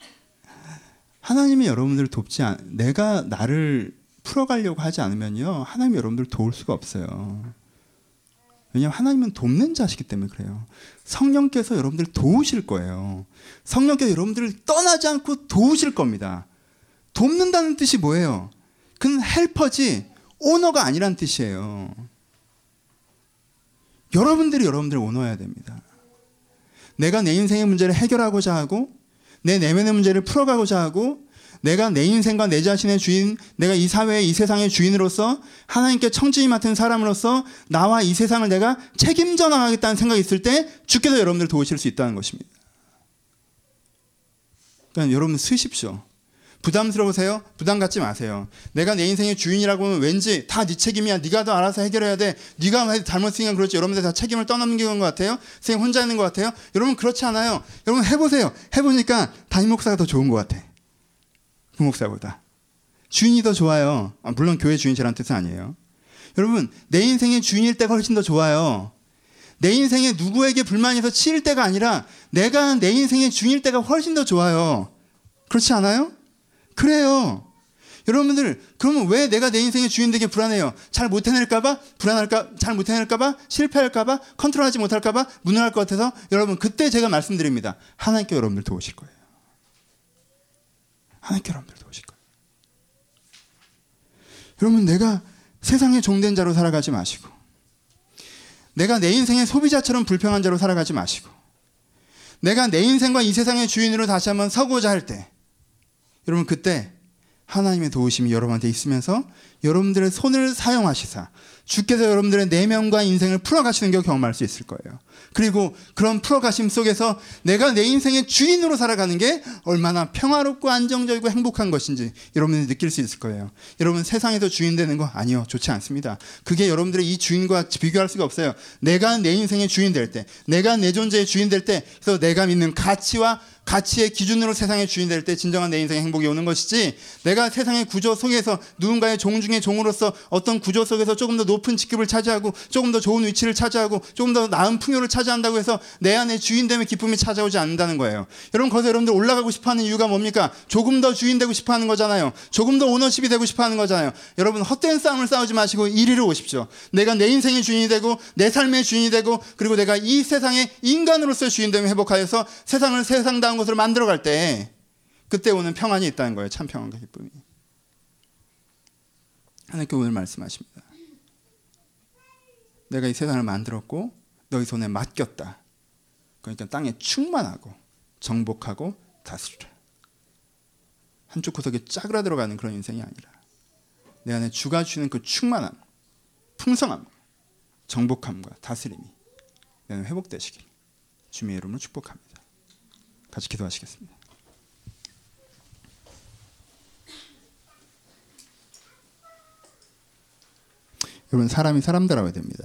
하나님이 여러분들을 돕지 않, 내가 나를 풀어가려고 하지 않으면요, 하나님이 여러분들을 도울 수가 없어요. 왜냐하면 하나님은 돕는 자시기 때문에 그래요. 성령께서 여러분들을 도우실 거예요. 성령께서 여러분들을 떠나지 않고 도우실 겁니다. 돕는다는 뜻이 뭐예요? 그는 헬퍼지 오너가 아니란 뜻이에요. 여러분들이 여러분들을 오너해야 됩니다. 내가 내 인생의 문제를 해결하고자 하고 내 내면의 문제를 풀어가고자 하고 내가 내 인생과 내 자신의 주인, 내가 이 사회의 이 세상의 주인으로서 하나님께 청지기 맡은 사람으로서 나와 이 세상을 내가 책임져 나가겠다는 생각이 있을 때 주께서 여러분들을 도우실 수 있다는 것입니다. 그러니까 여러분 쓰십시오. 부담스러우세요? 부담 갖지 마세요. 내가 내 인생의 주인이라고 하면 왠지 다 네 책임이야. 네가 더 알아서 해결해야 돼. 네가 잘못했으니까 그렇지. 여러분들 다 책임을 떠넘기는 것 같아요? 선생님 혼자 있는 것 같아요? 여러분 그렇지 않아요. 여러분 해보세요. 해보니까 담임 목사가 더 좋은 것 같아. 부목사보다. 주인이 더 좋아요. 아, 물론 교회 주인이라는 뜻은 아니에요. 여러분 내 인생의 주인일 때가 훨씬 더 좋아요. 내 인생에 누구에게 불만이 있어서 치일 때가 아니라 내가 내 인생의 주인일 때가 훨씬 더 좋아요. 그렇지 않아요? 그래요. 여러분들 그러면 왜 내가 내 인생의 주인 되게 불안해요? 잘 못 해낼까봐? 불안할까? 잘 못 해낼까봐? 실패할까봐? 컨트롤하지 못할까봐? 무능할 것 같아서? 여러분 그때 제가 말씀드립니다. 하나님께 여러분들 도우실 거예요. 하나님께 여러분들 도우실 거예요. 여러분 내가 세상의 종된 자로 살아가지 마시고 내가 내 인생의 소비자처럼 불평한 자로 살아가지 마시고 내가 내 인생과 이 세상의 주인으로 다시 한번 서고자 할 때 여러분 그때 하나님의 도우심이 여러분한테 있으면서 여러분들의 손을 사용하시사 주께서 여러분들의 내면과 인생을 풀어가시는 걸 경험할 수 있을 거예요. 그리고 그런 풀어가심 속에서 내가 내 인생의 주인으로 살아가는 게 얼마나 평화롭고 안정적이고 행복한 것인지 여러분들이 느낄 수 있을 거예요. 여러분 세상에서 주인 되는 거 아니요. 좋지 않습니다. 그게 여러분들의 이 주인과 비교할 수가 없어요. 내가 내 인생의 주인 될 때, 내가 내 존재의 주인 될 때, 그래서 내가 믿는 가치와 가치의 기준으로 세상의 주인 될 때 진정한 내 인생의 행복이 오는 것이지 내가 세상의 구조 속에서 누군가의 종 중에 종으로서 어떤 구조 속에서 조금 더 높은 직급을 차지하고 조금 더 좋은 위치를 차지하고 조금 더 나은 풍요를 차지한다고 해서 내 안에 주인됨의 기쁨이 찾아오지 않는다는 거예요. 여러분 거기서 여러분들 올라가고 싶어하는 이유가 뭡니까? 조금 더 주인 되고 싶어하는 거잖아요. 조금 더 오너십이 되고 싶어하는 거잖아요. 여러분 헛된 싸움을 싸우지 마시고 이리로 오십시오. 내가 내 인생의 주인이 되고 내 삶의 주인이 되고 그리고 내가 이 세상의 인간으로서의 주인됨을 회복하여서 세상을 세상다운 것으로 만들어갈 때 그때 오는 평안이 있다는 거예요. 참 평안과 기쁨이. 하나님께 오늘 말씀하십니다. 내가 이 세상을 만들었고 너희 손에 맡겼다. 그러니까 땅에 충만하고 정복하고 다스리라. 한쪽 구석에 짜그라들어가는 그런 인생이 아니라 내 안에 주가 주는 그 충만함, 풍성함, 정복함과 다스림이 내 안에 회복되시길 주님의 이름으로 축복합니다. 같이 기도하시겠습니다. 여러분, 사람이 사람다워야 됩니다.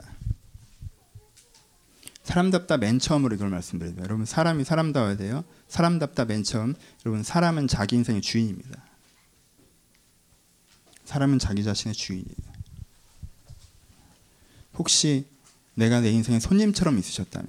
사람답다 맨 처음으로 이걸 말씀드립니다. 여러분, 사람이 사람다워야 돼요. 사람답다 맨 처음. 여러분, 사람은 자기 인생의 주인입니다. 사람은 자기 자신의 주인이에요. 혹시 내가 내 인생의 손님처럼 있으셨다면,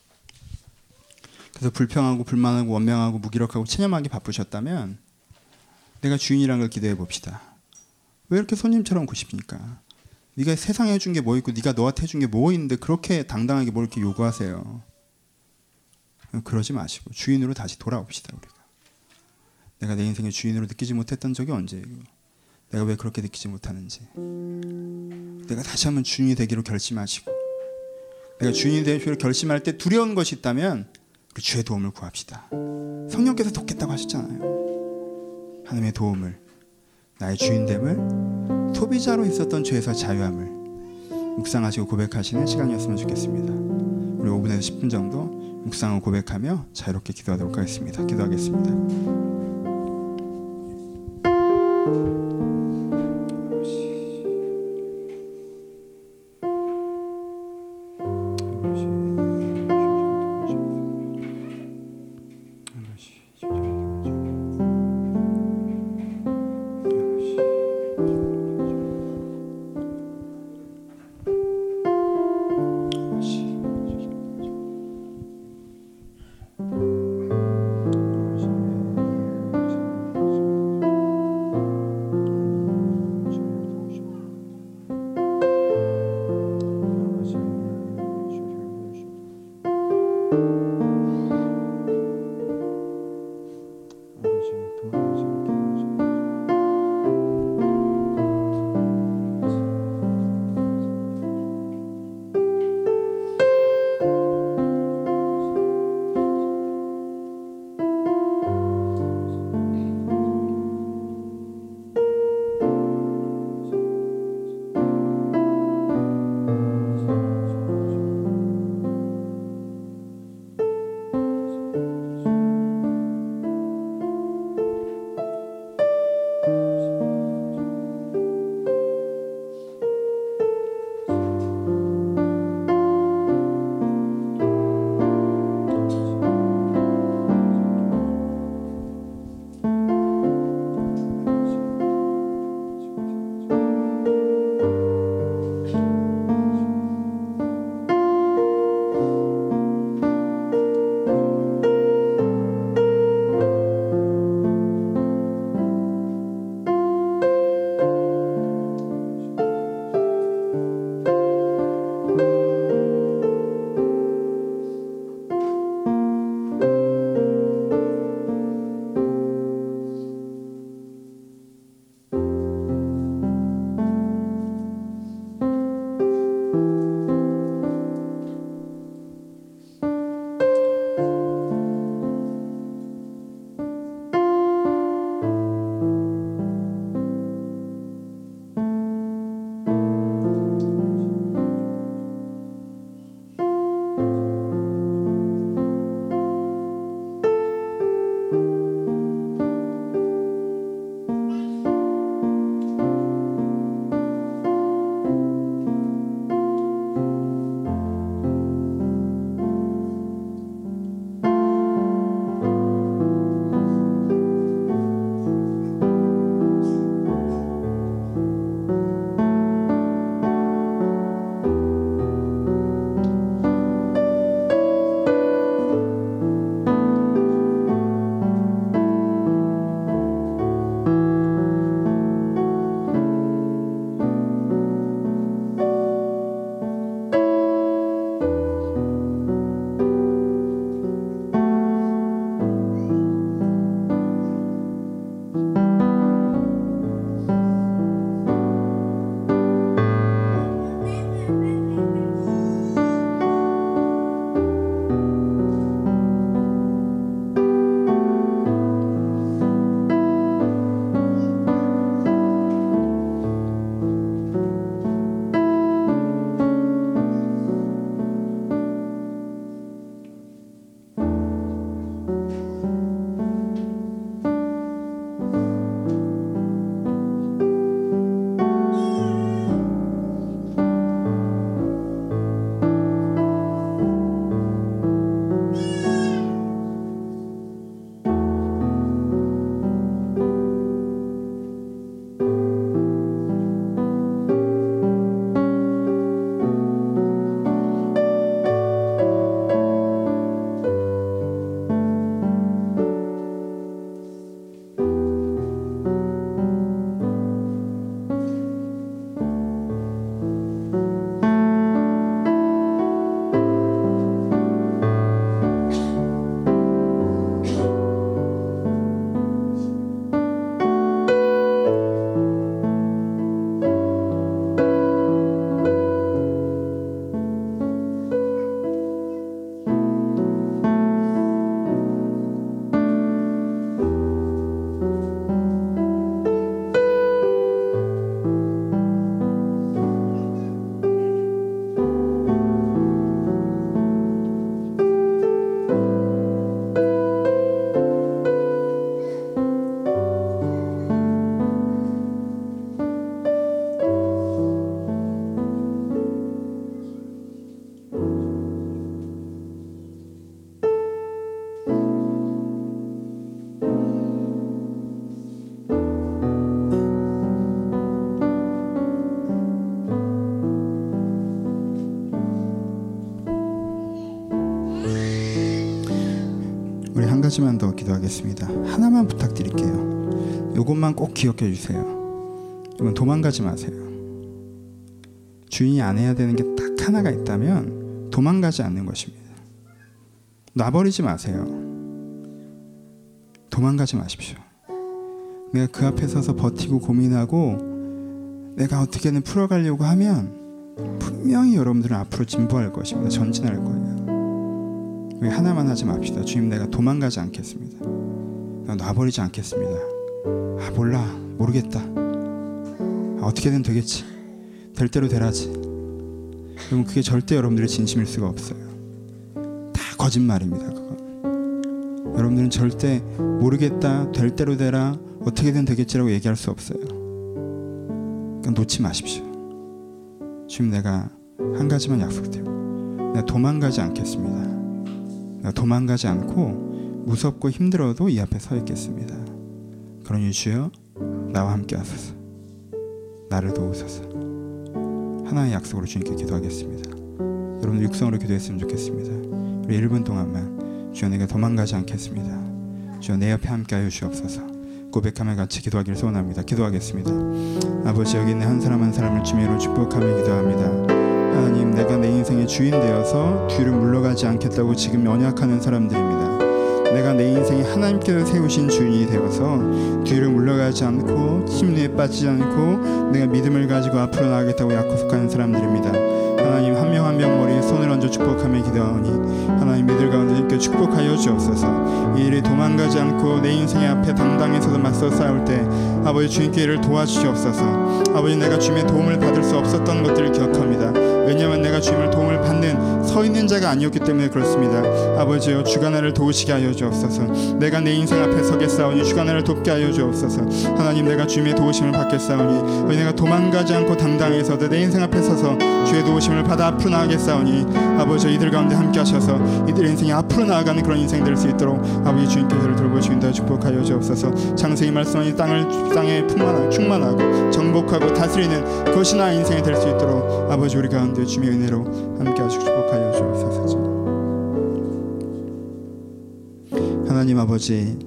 그래서 불평하고 불만하고 원망하고 무기력하고 체념하기 바쁘셨다면 내가 주인이라는 걸 기도해 봅시다. 왜 이렇게 손님처럼 구십니까? 네가 세상에 해준 게 뭐 있고 네가 너한테 해준 게 뭐 있는데 그렇게 당당하게 뭘 이렇게 요구하세요. 그러지 마시고 주인으로 다시 돌아옵시다. 우리가 내가 내 인생의 주인으로 느끼지 못했던 적이 언제예요? 내가 왜 그렇게 느끼지 못하는지, 내가 다시 한번 주인이 되기로 결심하시고, 내가 주인이 되기로 결심할 때 두려운 것이 있다면 그 주의 도움을 구합시다. 성령께서 돕겠다고 하셨잖아요. 하나님의 도움을, 나의 주인됨을, 소비자로 있었던 죄에서 자유함을 묵상하시고 고백하시는 시간이었으면 좋겠습니다. 우리 오 분에서 십 분 정도 묵상하고 고백하며 자유롭게 기도하도록 하겠습니다. 기도하겠습니다. 우리 한 가지만 더 기도하겠습니다. 하나만 부탁드릴게요. 이것만 꼭 기억해 주세요. 이건 도망가지 마세요. 주인이 안 해야 되는 게 딱 하나가 있다면 도망가지 않는 것입니다. 놔버리지 마세요. 도망가지 마십시오. 내가 그 앞에 서서 버티고 고민하고 내가 어떻게든 풀어가려고 하면 분명히 여러분들은 앞으로 진보할 것입니다. 전진할 거예요. 우리 하나만 하지 맙시다. 주님, 내가 도망가지 않겠습니다. 내가 놔버리지 않겠습니다. 아 몰라 모르겠다. 아, 어떻게든 되겠지. 될 대로 되라지. 여러분 그게 절대 여러분들의 진심일 수가 없어요. 다 거짓말입니다. 그거. 여러분들은 절대 모르겠다, 될 대로 되라, 어떻게든 되겠지라고 얘기할 수 없어요. 그러니까 놓지 마십시오. 주님, 내가 한 가지만 약속드려요. 내가 도망가지 않겠습니다. 내가 도망가지 않고 무섭고 힘들어도 이 앞에 서 있겠습니다. 그러니 주여 나와 함께 하소서. 나를 도우소서. 하나의 약속으로 주님께 기도하겠습니다. 여러분들 육성으로 기도했으면 좋겠습니다. 우리 일 분 동안만 주여 내가 도망가지 않겠습니다. 주여 내 옆에 함께하여 주옵소서. 고백하며 같이 기도하기를 소원합니다. 기도하겠습니다. 아버지, 여기 있는 한 사람 한 사람을 주님으로 축복하며 기도합니다. 하나님, 내가 내 인생의 주인 되어서 뒤로 물러가지 않겠다고 지금 언약하는 사람들입니다. 내가 내 인생에 하나님께서 세우신 주인이 되어서 뒤로 물러가지 않고 심리에 빠지지 않고 내가 믿음을 가지고 앞으로 나가겠다고 약속하는 사람들입니다. 하나님, 한 명 한 명 머리에 손을 얹어 축복하며 기도하오니 하나님, 이들 가운데 이렇게 축복하여 주옵소서. 이 일이 도망가지 않고 내 인생의 앞에 당당해서도 맞서 싸울 때 아버지 주님께 이를 도와주시옵소서. 아버지, 내가 주님의 도움을 받을 수 없었던 것들을 기억합니다. 왜냐하면 내가 주님을 도움을 받는 서 있는 자가 아니었기 때문에 그렇습니다. 아버지여, 주가 나를 도우시게 하여 주옵소서. 내가 내 인생 앞에 서겠사오니 주가 나를 돕게 하여 주옵소서. 하나님, 내가 주님의 도우심을 받겠사오니 내가 도망가지 않고 당당해서도 내 인생 앞에 서서 주의 도우심을 받아 앞으로 나가겠사오니 아버지, 이들 가운데 함께 하셔서 이들 인생이 앞으로 나아가는 그런 인생 될 수 있도록 아버지 주님께서 그를 돌보시는다 축복하여 주옵소서. 장세히 말씀하니 땅을 땅에 풍만하고 충만하고 정복하고 다스리는 그것이 나 인생이 될 수 있도록 아버지 우리 가운데 주님의 은혜로 함께 하시고 축복하여 주옵소서. 하나님 아버지,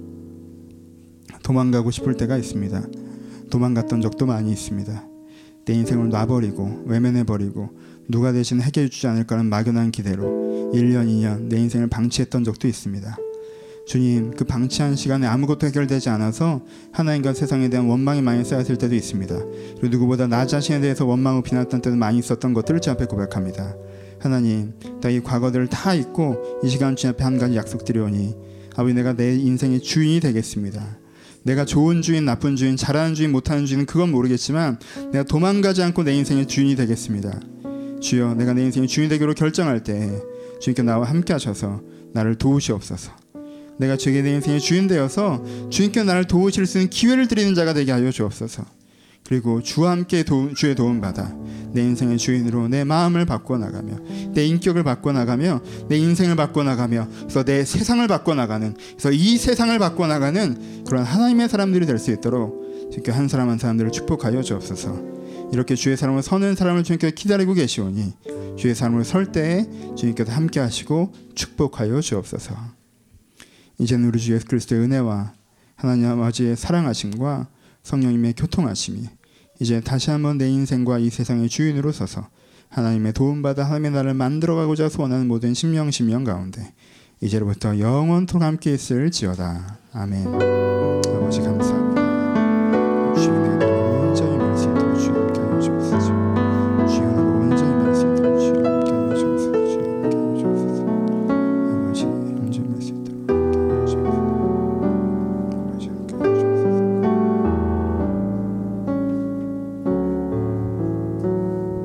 도망가고 싶을 때가 있습니다. 도망갔던 적도 많이 있습니다. 내 인생을 놔버리고 외면해버리고 누가 대신 해결해 주지 않을까라는 막연한 기대로 일 년, 이 년 내 인생을 방치했던 적도 있습니다. 주님, 그 방치한 시간에 아무것도 해결되지 않아서 하나님과 세상에 대한 원망이 많이 쌓였을 때도 있습니다. 그리고 누구보다 나 자신에 대해서 원망을 비난했던 때도 많이 있었던 것들을 제 앞에 고백합니다. 하나님, 나 이 과거들을 다 잊고 이 시간 주님 앞에 한 가지 약속드리오니 아버지, 내가 내 인생의 주인이 되겠습니다. 내가 좋은 주인, 나쁜 주인, 잘하는 주인, 못하는 주인은 그건 모르겠지만 내가 도망가지 않고 내 인생의 주인이 되겠습니다. 주여, 내가 내 인생의 주인이 되기로 결정할 때 주님께 나와 함께 하셔서 나를 도우시옵소서. 내가 주에게 내 인생의 주인 되어서 주님께 나를 도우실 수 있는 기회를 드리는 자가 되게 하여 주옵소서. 그리고 주와 함께 도, 주의 도움 받아 내 인생의 주인으로 내 마음을 바꿔나가며 내 인격을 바꿔나가며 내 인생을 바꿔나가며 그래서 내 세상을 바꿔나가는, 그래서 이 세상을 바꿔나가는 그런 하나님의 사람들이 될 수 있도록 주님께 한 사람 한 사람들을 축복하여 주옵소서. 이렇게 주의 사람으로 서는 사람을 주님께 기다리고 계시오니 주의 사람으로 설 때에 주님께서 함께 하시고 축복하여 주옵소서. 이제는 우리 주 예수 그리스도의 은혜와 하나님 아버지의 사랑하심과 성령님의 교통하심이 이제 다시 한번 내 인생과 이 세상의 주인으로 서서 하나님의 도움받아 하나님의 나라를 만들어가고자 소원하는 모든 심령 심령 가운데 이제로부터 영원토록 함께 있을지어다. 아멘. 아버지 감사합니다. 주님의 나라 온전히 말수 있도록 주여 함께 하여 주옵소서. 주여 나라 온전히 말수 있도록 주여 함께 하여 주옵소서. 주여 함께 하여 주옵소서. 아버지 온전히 말수 있도록 함께 하여 주옵소서. 아버지 함께 하여 주옵소서.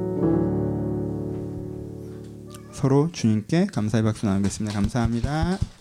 서로 주님께 감사의 박수 나누겠습니다. 감사합니다.